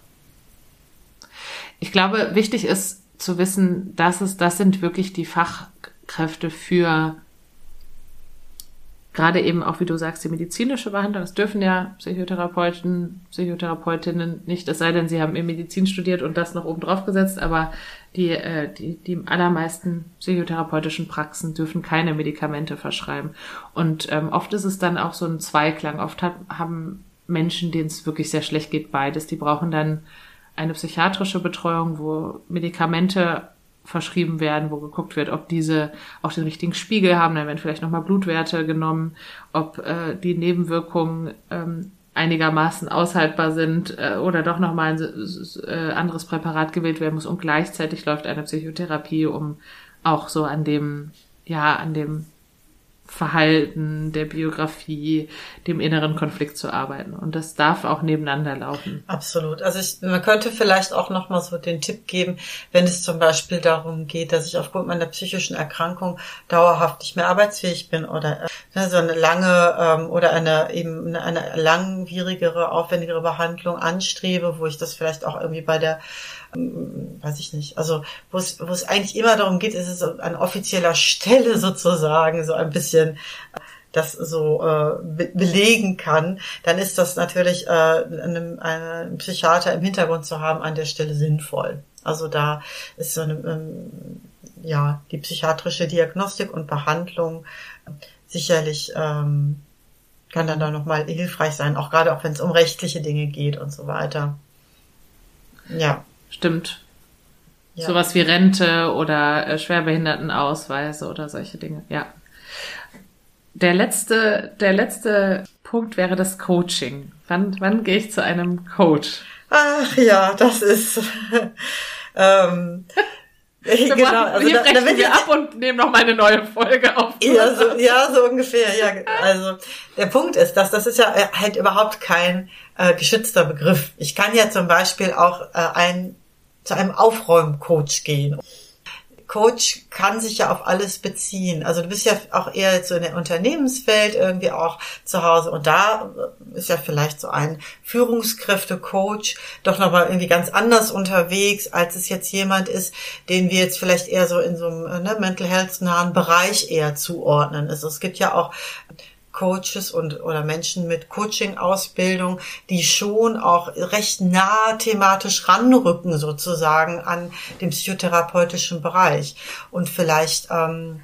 Ich glaube, wichtig ist zu wissen, dass es, das sind wirklich die Fachkräfte für gerade eben auch, wie du sagst, die medizinische Behandlung. Das dürfen ja Psychotherapeuten, Psychotherapeutinnen nicht, es sei denn, sie haben eben Medizin studiert und das noch oben drauf gesetzt, aber die, äh, die, die allermeisten psychotherapeutischen Praxen dürfen keine Medikamente verschreiben. Und ähm, oft ist es dann auch so ein Zweiklang. Oft hat, haben Menschen, denen es wirklich sehr schlecht geht, beides. Die brauchen dann eine psychiatrische Betreuung, wo Medikamente verschrieben werden, wo geguckt wird, ob diese auch den richtigen Spiegel haben, dann werden vielleicht nochmal Blutwerte genommen, ob äh, die Nebenwirkungen ähm, einigermaßen aushaltbar sind äh, oder doch nochmal ein äh, anderes Präparat gewählt werden muss und gleichzeitig läuft eine Psychotherapie, um auch so an dem, ja, an dem Verhalten, der Biografie, dem inneren Konflikt zu arbeiten. Und das darf auch nebeneinander laufen. Absolut. Also ich, man könnte vielleicht auch nochmal so den Tipp geben, wenn es zum Beispiel darum geht, dass ich aufgrund meiner psychischen Erkrankung dauerhaft nicht mehr arbeitsfähig bin oder ne, so eine lange ähm, oder eine eben eine, eine langwierigere, aufwendigere Behandlung anstrebe, wo ich das vielleicht auch irgendwie bei der weiß ich nicht, also wo es wo es eigentlich immer darum geht, ist es an offizieller Stelle sozusagen so ein bisschen das so äh, be- belegen kann, dann ist das natürlich äh, einem, einem Psychiater im Hintergrund zu haben an der Stelle sinnvoll. Also da ist so eine ähm, ja die psychiatrische Diagnostik und Behandlung sicherlich ähm, kann dann da nochmal hilfreich sein, auch gerade auch wenn es um rechtliche Dinge geht und so weiter. Ja. Stimmt. Ja. Sowas wie Rente oder äh, Schwerbehindertenausweise oder solche Dinge, ja. Der letzte, der letzte Punkt wäre das Coaching. Wann, wann gehe ich zu einem Coach? Ach ja, das ist ähm, wir genau. machen, Also hier da, da brechen bin wir ich, ab und nehmen noch mal eine neue Folge auf. ja, so, ja, so ungefähr. Ja, also der Punkt ist, dass das ist ja halt überhaupt kein äh, geschützter Begriff. Ich kann ja zum Beispiel auch äh, ein zu einem Aufräumcoach gehen. Coach kann sich ja auf alles beziehen. Also du bist ja auch eher jetzt so in der Unternehmenswelt irgendwie auch zu Hause und da ist ja vielleicht so ein Führungskräfte-Coach doch nochmal irgendwie ganz anders unterwegs, als es jetzt jemand ist, den wir jetzt vielleicht eher so in so einem ne, Mental Health nahen Bereich eher zuordnen. Also es gibt ja auch Coaches und oder Menschen mit Coaching-Ausbildung, die schon auch recht nah thematisch ranrücken sozusagen an den psychotherapeutischen Bereich und vielleicht ähm,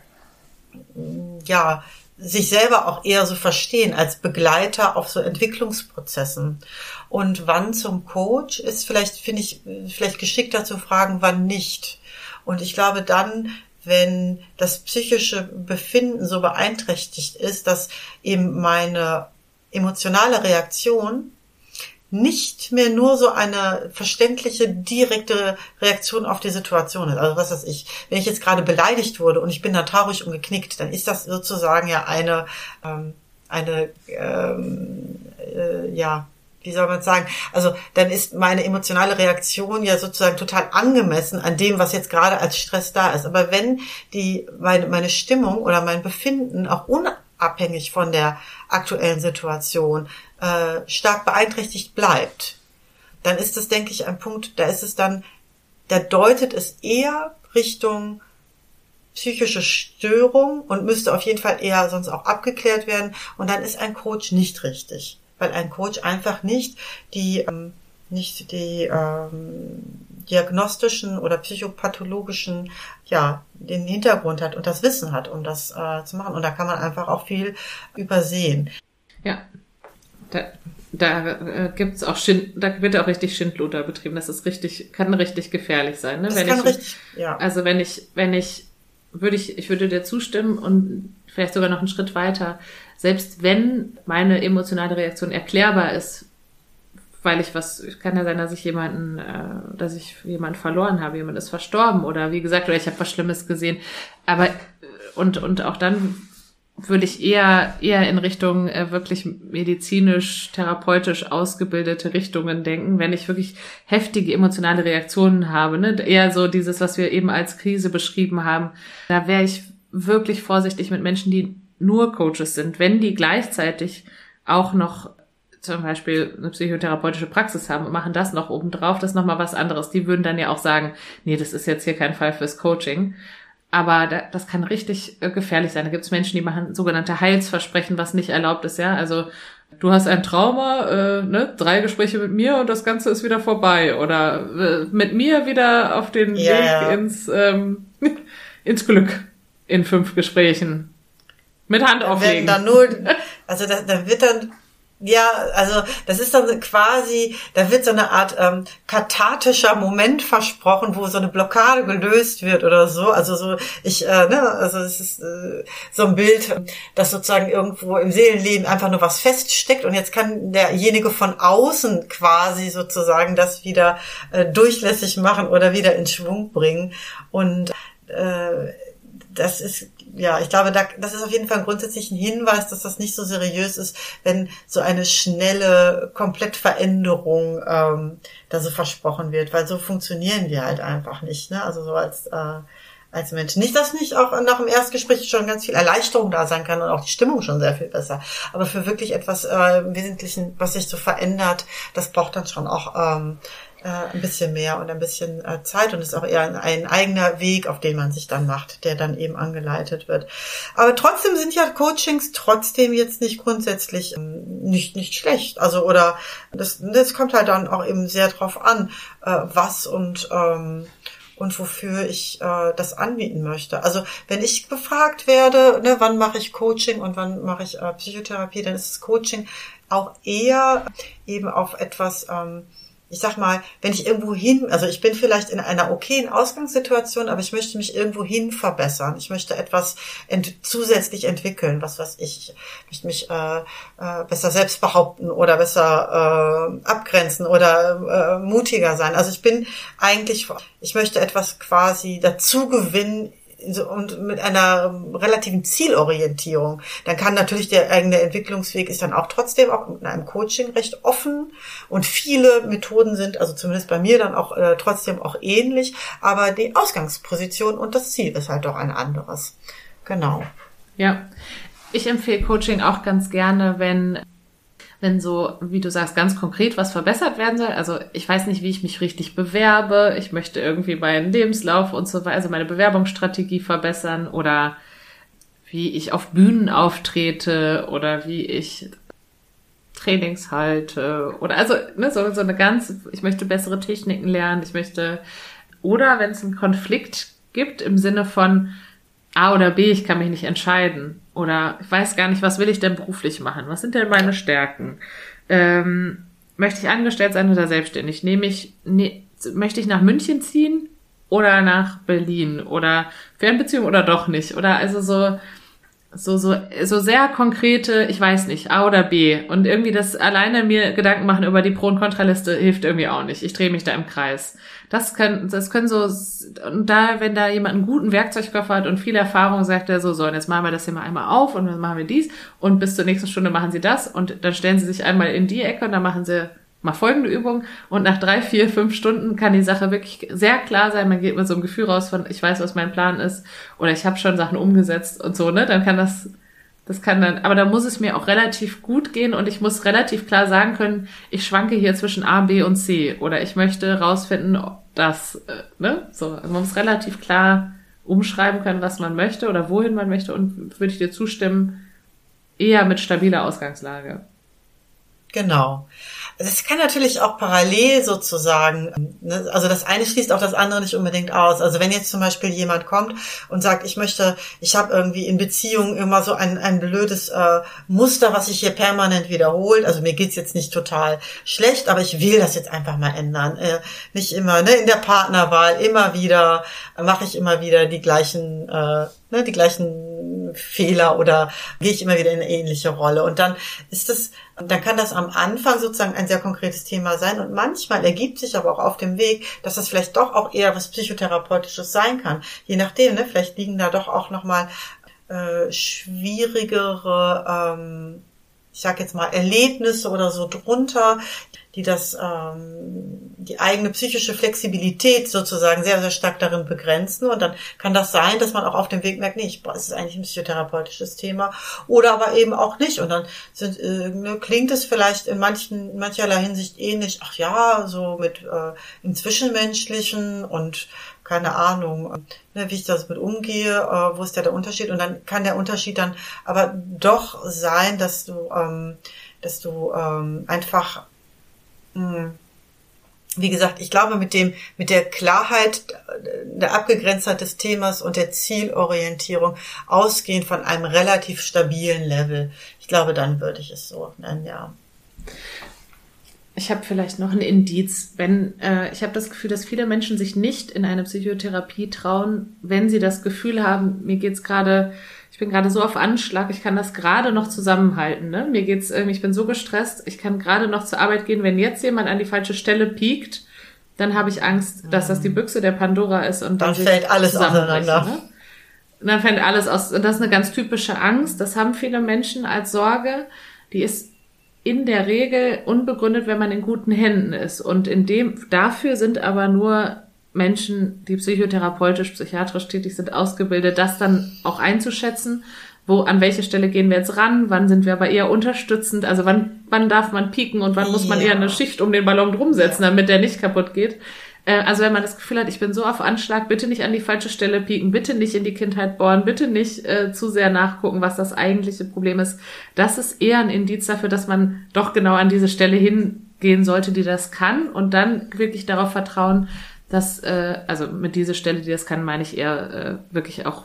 ja sich selber auch eher so verstehen als Begleiter auf so Entwicklungsprozessen. Und wann zum Coach ist vielleicht, finde ich, vielleicht geschickter zu fragen, wann nicht. Und ich glaube dann, wenn das psychische Befinden so beeinträchtigt ist, dass eben meine emotionale Reaktion nicht mehr nur so eine verständliche, direkte Reaktion auf die Situation ist. Also was weiß ich, wenn ich jetzt gerade beleidigt wurde und ich bin dann traurig und geknickt, dann ist das sozusagen ja eine, ähm, eine, ähm, äh, ja, wie soll man sagen, also dann ist meine emotionale Reaktion ja sozusagen total angemessen an dem, was jetzt gerade als Stress da ist. Aber wenn die meine, meine Stimmung oder mein Befinden auch unabhängig von der aktuellen Situation äh, stark beeinträchtigt bleibt, dann ist das, denke ich, ein Punkt, da ist es dann, da deutet es eher Richtung psychische Störung und müsste auf jeden Fall eher sonst auch abgeklärt werden. Und dann ist ein Coach nicht richtig. Weil ein Coach einfach nicht die ähm, nicht die ähm, diagnostischen oder psychopathologischen ja den Hintergrund hat und das Wissen hat, um das äh, zu machen. Und da kann man einfach auch viel übersehen. Ja, da, da äh, gibt's auch Schind, da wird auch richtig Schindluder betrieben. Das ist richtig, kann richtig gefährlich sein. Ne? Das wenn kann ich, richtig, ja. Also wenn ich, wenn ich würde ich, ich würde dir zustimmen und vielleicht sogar noch einen Schritt weiter. Selbst wenn meine emotionale Reaktion erklärbar ist, weil ich was, kann ja sein, dass ich jemanden, äh, dass ich jemanden verloren habe, jemand ist verstorben oder wie gesagt, oder ich habe was Schlimmes gesehen. Aber und und auch dann würde ich eher eher in Richtung äh, wirklich medizinisch, therapeutisch ausgebildete Richtungen denken, wenn ich wirklich heftige emotionale Reaktionen habe, ne? Eher so dieses, was wir eben als Krise beschrieben haben. Da wäre ich wirklich vorsichtig mit Menschen, die nur Coaches sind, wenn die gleichzeitig auch noch zum Beispiel eine psychotherapeutische Praxis haben und machen das noch obendrauf, das ist nochmal was anderes. Die würden dann ja auch sagen, nee, das ist jetzt hier kein Fall fürs Coaching. Aber da, das kann richtig äh, gefährlich sein. Da gibt es Menschen, die machen sogenannte Heilsversprechen, was nicht erlaubt ist, ja. Also du hast ein Trauma, äh, ne, drei Gespräche mit mir und das Ganze ist wieder vorbei. Oder äh, mit mir wieder auf den ja, Weg ja. ins ähm, ins Glück in fünf Gesprächen. Mit Hand Da auflegen. werden dann nur, also da, da wird dann Ja, also das ist dann quasi, da wird so eine Art ähm, kathartischer Moment versprochen, wo so eine Blockade gelöst wird oder so. Also so, ich, äh, ne, also es ist äh, so ein Bild, dass sozusagen irgendwo im Seelenleben einfach nur was feststeckt und jetzt kann derjenige von außen quasi sozusagen das wieder äh, durchlässig machen oder wieder in Schwung bringen. Und äh, das ist, ja, ich glaube, da, das ist auf jeden Fall ein grundsätzlicher Hinweis, dass das nicht so seriös ist, wenn so eine schnelle Komplettveränderung ähm, da so versprochen wird, weil so funktionieren wir halt einfach nicht, ne? Also so als äh, als Mensch. Nicht, dass nicht auch nach dem Erstgespräch schon ganz viel Erleichterung da sein kann und auch die Stimmung schon sehr viel besser. Aber für wirklich etwas äh, im Wesentlichen, was sich so verändert, das braucht dann schon auch ähm, äh, ein bisschen mehr und ein bisschen äh, Zeit und ist auch eher ein, ein eigener Weg, auf den man sich dann macht, der dann eben angeleitet wird. Aber trotzdem sind ja Coachings trotzdem jetzt nicht grundsätzlich ähm, nicht nicht schlecht. Also oder das das kommt halt dann auch eben sehr drauf an, äh, was und ähm, und wofür ich äh, das anbieten möchte. Also wenn ich befragt werde, ne, wann mache ich Coaching und wann mache ich äh, Psychotherapie, dann ist das Coaching auch eher eben auf etwas, ähm, ich sag mal, wenn ich irgendwo hin, also ich bin vielleicht in einer okayen Ausgangssituation, aber ich möchte mich irgendwo hin verbessern. Ich möchte etwas ent- zusätzlich entwickeln, was weiß ich. Ich möchte mich äh, äh, besser selbst behaupten oder besser äh, abgrenzen oder äh, mutiger sein. Also ich bin eigentlich, ich möchte etwas quasi dazu gewinnen, und mit einer relativen Zielorientierung, dann kann natürlich der eigene Entwicklungsweg ist dann auch trotzdem auch in einem Coaching recht offen und viele Methoden sind, also zumindest bei mir dann auch äh, trotzdem auch ähnlich, aber die Ausgangsposition und das Ziel ist halt doch ein anderes. Genau. Ja, ich empfehle Coaching auch ganz gerne, wenn wenn so, wie du sagst, ganz konkret was verbessert werden soll. Also ich weiß nicht, wie ich mich richtig bewerbe. Ich möchte irgendwie meinen Lebenslauf und so weiter, also meine Bewerbungsstrategie verbessern oder wie ich auf Bühnen auftrete oder wie ich Trainings halte oder also ne, so, so eine ganz, ich möchte bessere Techniken lernen, ich möchte, oder wenn es einen Konflikt gibt im Sinne von A oder B, ich kann mich nicht entscheiden. Oder ich weiß gar nicht, was will ich denn beruflich machen? Was sind denn meine Stärken? Ähm, möchte ich angestellt sein oder selbstständig? Nehme ich, ne, möchte ich nach München ziehen oder nach Berlin? Oder Fernbeziehung oder doch nicht? Oder also so, so, so, so sehr konkrete, ich weiß nicht, A oder B. Und irgendwie das alleine mir Gedanken machen über die Pro- und Kontraliste hilft irgendwie auch nicht. Ich drehe mich da im Kreis. Das können, das können so, und da, wenn da jemand einen guten Werkzeugkoffer hat und viel Erfahrung, sagt er so, so, und jetzt machen wir das hier mal einmal auf und dann machen wir dies und bis zur nächsten Stunde machen sie das und dann stellen sie sich einmal in die Ecke und dann machen sie mal folgende Übung und nach drei, vier, fünf Stunden kann die Sache wirklich sehr klar sein, man geht mit so einem Gefühl raus von, ich weiß, was mein Plan ist oder ich habe schon Sachen umgesetzt und so, ne, dann kann das, das kann dann, aber da muss es mir auch relativ gut gehen und ich muss relativ klar sagen können, ich schwanke hier zwischen A, B und C oder ich möchte rausfinden, ob das, äh, ne, so, also man muss relativ klar umschreiben können, was man möchte oder wohin man möchte und würde ich dir zustimmen, eher mit stabiler Ausgangslage. Genau. Es kann natürlich auch parallel sozusagen, ne? Also das eine schließt auch das andere nicht unbedingt aus. Also wenn jetzt zum Beispiel jemand kommt und sagt, ich möchte, ich habe irgendwie in Beziehungen immer so ein ein blödes äh, Muster, was sich hier permanent wiederholt. Also mir geht's jetzt nicht total schlecht, aber ich will das jetzt einfach mal ändern. Äh, nicht immer, ne, in der Partnerwahl immer wieder äh, mache ich immer wieder die gleichen, äh, ne, die gleichen Fehler oder gehe ich immer wieder in eine ähnliche Rolle. Und dann ist es, dann kann das am Anfang sozusagen ein sehr konkretes Thema sein und manchmal ergibt sich aber auch auf dem Weg, dass das vielleicht doch auch eher was Psychotherapeutisches sein kann. Je nachdem, ne, vielleicht liegen da doch auch nochmal äh, schwierigere, ähm, ich sag jetzt mal, Erlebnisse oder so drunter, die das, ähm, die eigene psychische Flexibilität sozusagen sehr, sehr stark darin begrenzen. Und dann kann das sein, dass man auch auf dem Weg merkt, nee, ich, boah, es ist eigentlich ein psychotherapeutisches Thema. Oder aber eben auch nicht. Und dann sind, äh, ne, klingt es vielleicht in manchen, in mancherlei Hinsicht ähnlich, ach ja, so mit äh, im Zwischenmenschlichen und keine Ahnung, ne, wie ich das mit umgehe, äh, wo ist da der Unterschied? Und dann kann der Unterschied dann aber doch sein, dass du, ähm, dass du ähm, einfach, mh, wie gesagt, ich glaube, mit dem, mit der Klarheit, der Abgegrenztheit des Themas und der Zielorientierung ausgehend von einem relativ stabilen Level, ich glaube, dann würde ich es so nennen, ja. Ich habe vielleicht noch ein Indiz, wenn äh, ich habe das Gefühl, dass viele Menschen sich nicht in eine Psychotherapie trauen, wenn sie das Gefühl haben, mir geht's gerade, ich bin gerade so auf Anschlag, ich kann das gerade noch zusammenhalten, ne? Mir geht's irgendwie, ich bin so gestresst, ich kann gerade noch zur Arbeit gehen, wenn jetzt jemand an die falsche Stelle piekt, dann habe ich Angst, dass das die Büchse der Pandora ist und dann, dann fällt alles auseinander. Ne? Und dann fällt alles aus, und das ist eine ganz typische Angst, das haben viele Menschen als Sorge, die ist in der Regel unbegründet, wenn man in guten Händen ist. Und in dem, dafür sind aber nur Menschen, die psychotherapeutisch, psychiatrisch tätig sind, ausgebildet, das dann auch einzuschätzen, wo, an welche Stelle gehen wir jetzt ran, wann sind wir aber eher unterstützend, also wann, wann darf man pieken und wann muss man eher eine Schicht um den Ballon drum setzen, damit der nicht kaputt geht. Also wenn man das Gefühl hat, ich bin so auf Anschlag, bitte nicht an die falsche Stelle pieken, bitte nicht in die Kindheit bohren, bitte nicht äh, zu sehr nachgucken, was das eigentliche Problem ist. Das ist eher ein Indiz dafür, dass man doch genau an diese Stelle hingehen sollte, die das kann und dann wirklich darauf vertrauen, dass, äh, also mit dieser Stelle, die das kann, meine ich eher äh, wirklich auch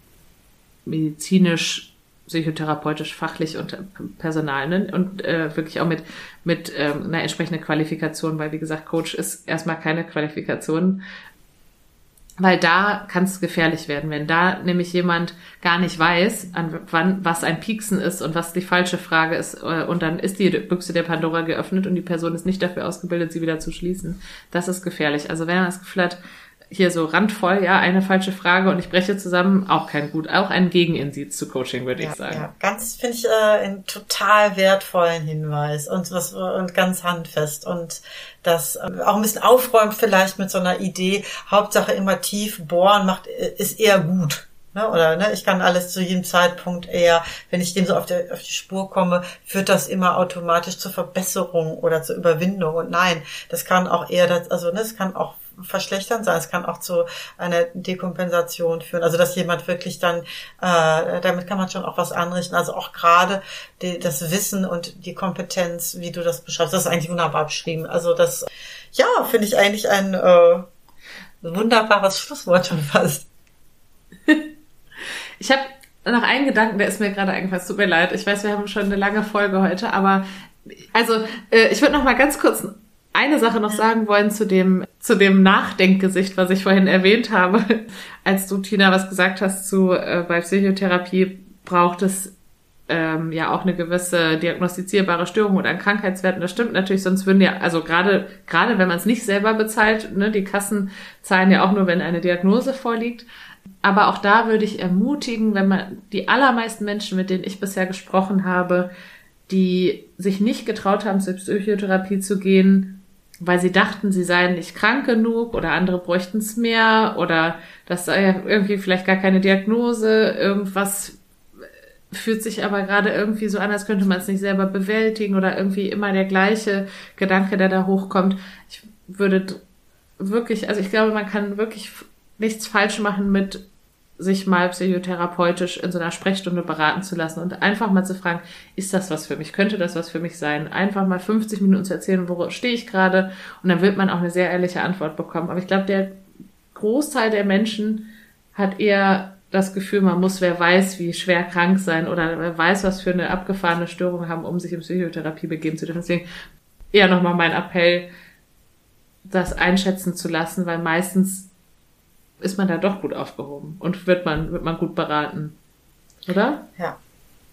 medizinisch, psychotherapeutisch, fachlich und Personal, ne? Und äh, wirklich auch mit mit ähm, einer entsprechenden Qualifikation, weil wie gesagt, Coach ist erstmal keine Qualifikation, weil da kann es gefährlich werden, wenn da nämlich jemand gar nicht weiß, an wann was ein Pieksen ist und was die falsche Frage ist äh, und dann ist die Büchse der Pandora geöffnet und die Person ist nicht dafür ausgebildet, sie wieder zu schließen. Das ist gefährlich. Also wenn man das Gefühl hat, hier so randvoll, ja, eine falsche Frage und ich breche zusammen, auch kein gut, auch ein Gegenindiz zu Coaching, würde ja, ich sagen. Ja, ganz, finde ich, äh, einen total wertvollen Hinweis und was, und ganz handfest und das äh, auch ein bisschen aufräumt vielleicht mit so einer Idee, Hauptsache immer tief bohren macht, ist eher gut. Ne, oder ne, ich kann alles zu jedem Zeitpunkt eher, wenn ich dem so auf, der, auf die Spur komme, führt das immer automatisch zur Verbesserung oder zur Überwindung. Und nein, das kann auch eher, das, also ne, es kann auch verschlechtern sein, es kann auch zu einer Dekompensation führen. Also dass jemand wirklich dann, äh, damit kann man schon auch was anrichten. Also auch gerade die, das Wissen und die Kompetenz, wie du das beschreibst, das ist eigentlich wunderbar beschrieben. Also das, ja, finde ich eigentlich ein äh, wunderbares Schlusswort schon fast. Ich habe noch einen Gedanken, der ist mir gerade eingefallen. Es tut mir leid. Ich weiß, wir haben schon eine lange Folge heute, aber also äh, ich würde noch mal ganz kurz eine Sache noch sagen wollen zu dem zu dem Nachdenkgesicht, was ich vorhin erwähnt habe, als du, Tina, was gesagt hast zu äh, bei Psychotherapie braucht es ähm, ja auch eine gewisse diagnostizierbare Störung oder ein Krankheitswert. Und das stimmt natürlich, sonst würden ja, also gerade gerade wenn man es nicht selber bezahlt, ne, die Kassen zahlen ja auch nur, wenn eine Diagnose vorliegt. Aber auch da würde ich ermutigen, wenn man die allermeisten Menschen, mit denen ich bisher gesprochen habe, die sich nicht getraut haben, zur Psychotherapie zu gehen, weil sie dachten, sie seien nicht krank genug oder andere bräuchten es mehr oder das sei ja irgendwie vielleicht gar keine Diagnose, irgendwas fühlt sich aber gerade irgendwie so an, als könnte man es nicht selber bewältigen oder irgendwie immer der gleiche Gedanke, der da hochkommt. Ich würde wirklich, also ich glaube, man kann wirklich nichts falsch machen mit sich mal psychotherapeutisch in so einer Sprechstunde beraten zu lassen und einfach mal zu fragen, ist das was für mich? Könnte das was für mich sein? Einfach mal fünfzig Minuten zu erzählen, wo stehe ich gerade? Und dann wird man auch eine sehr ehrliche Antwort bekommen. Aber ich glaube, der Großteil der Menschen hat eher das Gefühl, man muss, wer weiß, wie schwer krank sein oder wer weiß, was für eine abgefahrene Störung haben, um sich in Psychotherapie begeben zu dürfen. Deswegen eher nochmal mein Appell, das einschätzen zu lassen, weil meistens ist man da doch gut aufgehoben und wird man wird man gut beraten, oder? Ja.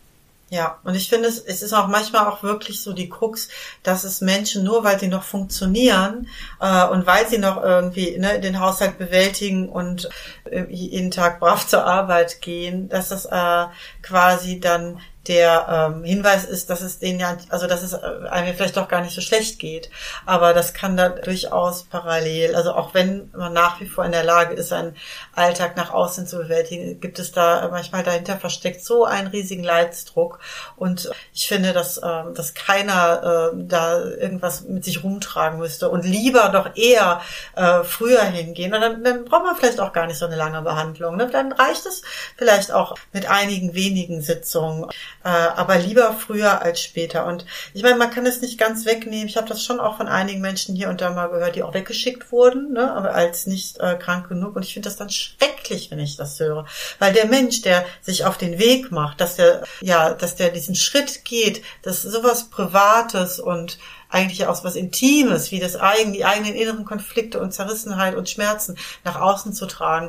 Ja, und ich finde, es, es ist auch manchmal auch wirklich so die Krux, dass es Menschen nur, weil sie noch funktionieren äh, und weil sie noch irgendwie ne, den Haushalt bewältigen und äh, jeden Tag brav zur Arbeit gehen, dass das äh, quasi dann der ähm, Hinweis ist, dass es denen ja, also dass es einem vielleicht doch gar nicht so schlecht geht. Aber das kann da durchaus parallel, also auch wenn man nach wie vor in der Lage ist, seinen Alltag nach außen zu bewältigen, gibt es da manchmal dahinter versteckt so einen riesigen Leidensdruck. Und ich finde, dass, ähm, dass keiner äh, da irgendwas mit sich rumtragen müsste und lieber doch eher äh, früher hingehen. Und dann, dann braucht man vielleicht auch gar nicht so eine lange Behandlung. Ne? Dann reicht es vielleicht auch mit einigen wenigen Sitzungen. Aber lieber früher als später. Und ich meine, man kann es nicht ganz wegnehmen. Ich habe das schon auch von einigen Menschen hier und da mal gehört, die auch weggeschickt wurden, ne, aber als nicht äh, krank genug. Und ich finde das dann schrecklich, wenn ich das höre. Weil der Mensch, der sich auf den Weg macht, dass der, ja, dass der diesen Schritt geht, dass sowas Privates und eigentlich auch was Intimes, wie das eigen, die eigenen inneren Konflikte und Zerrissenheit und Schmerzen nach außen zu tragen,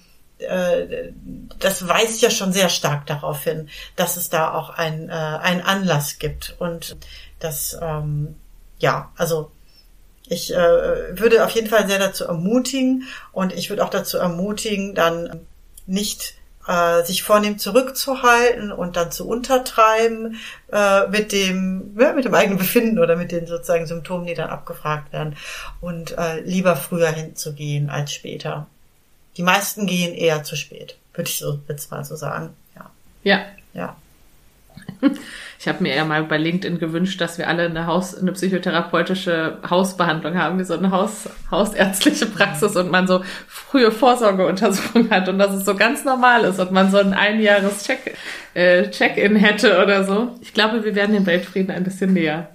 das weist ja schon sehr stark darauf hin, dass es da auch ein, äh, einen Anlass gibt. Und das, ähm, ja, also ich äh, würde auf jeden Fall sehr dazu ermutigen und ich würde auch dazu ermutigen, dann nicht äh, sich vornehm zurückzuhalten und dann zu untertreiben äh, mit dem ja, mit dem eigenen Befinden oder mit den sozusagen Symptomen, die dann abgefragt werden und äh, lieber früher hinzugehen als später. Die meisten gehen eher zu spät, würde ich so jetzt mal so sagen. Ja. Ja. Ja. Ich habe mir eher mal bei LinkedIn gewünscht, dass wir alle eine Haus, eine psychotherapeutische Hausbehandlung haben, wie so eine Haus, hausärztliche Praxis und man so frühe Vorsorgeuntersuchungen hat und dass es so ganz normal ist und man so ein Einjahres-Check, äh, Check-in hätte oder so. Ich glaube, wir werden dem Weltfrieden ein bisschen näher.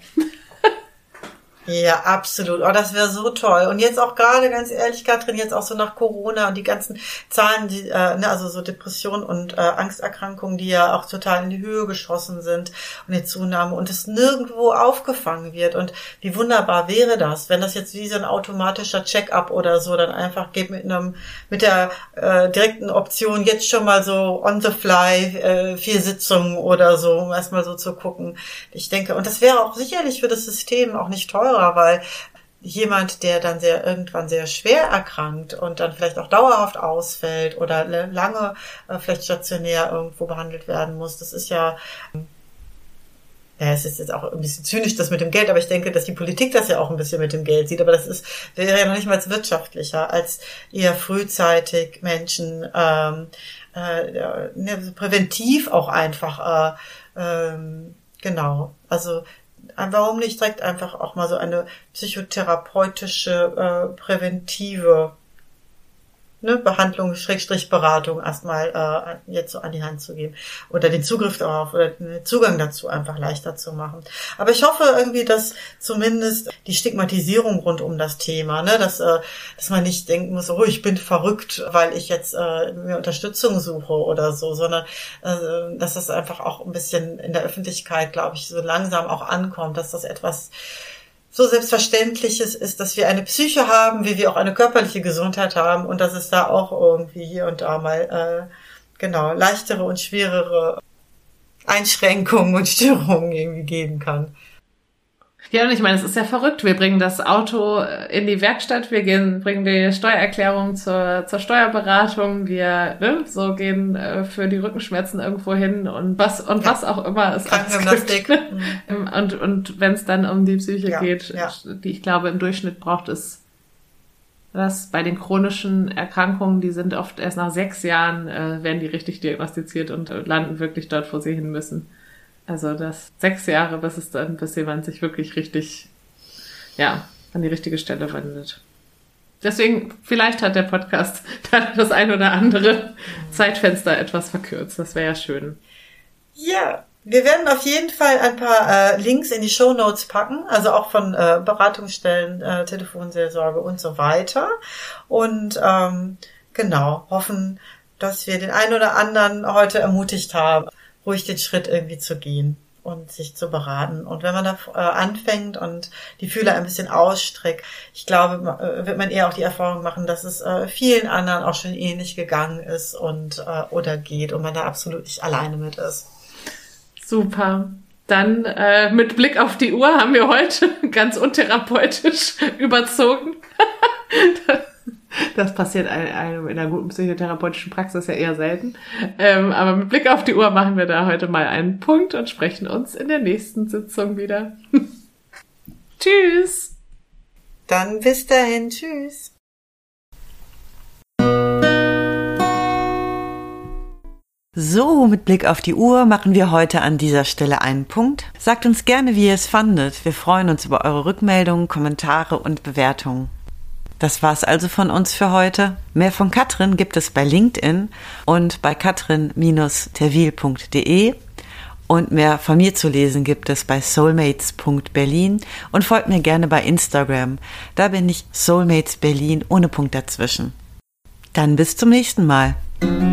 Ja, absolut. Oh, das wäre so toll. Und jetzt auch gerade, ganz ehrlich, Katrin, jetzt auch so nach Corona und die ganzen Zahlen, die, äh, ne, also so Depressionen und äh, Angsterkrankungen, die ja auch total in die Höhe geschossen sind und die Zunahme und es nirgendwo aufgefangen wird. Und wie wunderbar wäre das, wenn das jetzt wie so ein automatischer Check-up oder so dann einfach geht mit einem, mit der äh, direkten Option jetzt schon mal so on the fly äh, vier Sitzungen oder so, um erstmal so zu gucken. Ich denke, und das wäre auch sicherlich für das System auch nicht teurer, weil jemand, der dann sehr irgendwann sehr schwer erkrankt und dann vielleicht auch dauerhaft ausfällt oder lange äh, vielleicht stationär irgendwo behandelt werden muss, das ist ja, ja, es ist jetzt auch ein bisschen zynisch, das mit dem Geld, aber ich denke, dass die Politik das ja auch ein bisschen mit dem Geld sieht, aber das ist, wäre ja noch nicht mal wirtschaftlicher, als eher frühzeitig Menschen ähm, äh, ne, präventiv auch einfach äh, ähm, genau, also warum nicht direkt einfach auch mal so eine psychotherapeutische, äh, präventive ne, Behandlung, Schrägstrich Beratung erstmal äh, jetzt so an die Hand zu geben oder den Zugriff darauf oder den Zugang dazu einfach leichter zu machen. Aber ich hoffe irgendwie, dass zumindest die Stigmatisierung rund um das Thema, ne, dass äh, dass man nicht denken muss, oh, ich bin verrückt, weil ich jetzt äh, mir Unterstützung suche oder so, sondern äh, dass das einfach auch ein bisschen in der Öffentlichkeit, glaube ich, so langsam auch ankommt, dass das etwas so Selbstverständliches ist, dass wir eine Psyche haben, wie wir auch eine körperliche Gesundheit haben und dass es da auch irgendwie hier und da mal äh, genau leichtere und schwerere Einschränkungen und Störungen irgendwie geben kann. Ja, und ich meine, es ist ja verrückt. Wir bringen das Auto in die Werkstatt, wir gehen, bringen die Steuererklärung zur, zur Steuerberatung, wir ne, so gehen äh, für die Rückenschmerzen irgendwo hin und was und ja. was auch immer es Krankengymnastik. Mhm. Und und wenn es dann um die Psyche ja, geht, ja. die ich glaube im Durchschnitt braucht es das bei den chronischen Erkrankungen, die sind oft erst nach sechs Jahren äh, werden die richtig diagnostiziert und äh, landen wirklich dort, wo sie hin müssen. Also das sechs Jahre, bis es dann, bis jemand sich wirklich richtig, ja, an die richtige Stelle wendet. Deswegen, vielleicht hat der Podcast dann das ein oder andere Zeitfenster etwas verkürzt. Das wäre ja schön. Ja, wir werden auf jeden Fall ein paar äh, Links in die Shownotes packen, also auch von äh, Beratungsstellen, äh, Telefonseelsorge und so weiter. Und ähm, genau, hoffen, dass wir den einen oder anderen heute ermutigt haben, ruhig den Schritt irgendwie zu gehen und sich zu beraten. Und wenn man da äh, anfängt und die Fühler ein bisschen ausstreckt, ich glaube, äh, wird man eher auch die Erfahrung machen, dass es äh, vielen anderen auch schon ähnlich gegangen ist und äh, oder geht und man da absolut nicht alleine mit ist. Super. Dann äh, mit Blick auf die Uhr haben wir heute ganz untherapeutisch überzogen. Das passiert einem in einer guten psychotherapeutischen Praxis ja eher selten. Ähm, aber mit Blick auf die Uhr machen wir da heute mal einen Punkt und sprechen uns in der nächsten Sitzung wieder. Tschüss. Dann bis dahin. Tschüss. So, mit Blick auf die Uhr machen wir heute an dieser Stelle einen Punkt. Sagt uns gerne, wie ihr es fandet. Wir freuen uns über eure Rückmeldungen, Kommentare und Bewertungen. Das war's also von uns für heute. Mehr von Katrin gibt es bei LinkedIn und bei katrin Bindestrich terwil punkt de und mehr von mir zu lesen gibt es bei soulmates punkt berlin und folgt mir gerne bei Instagram. Da bin ich Soulmates Berlin ohne Punkt dazwischen. Dann bis zum nächsten Mal.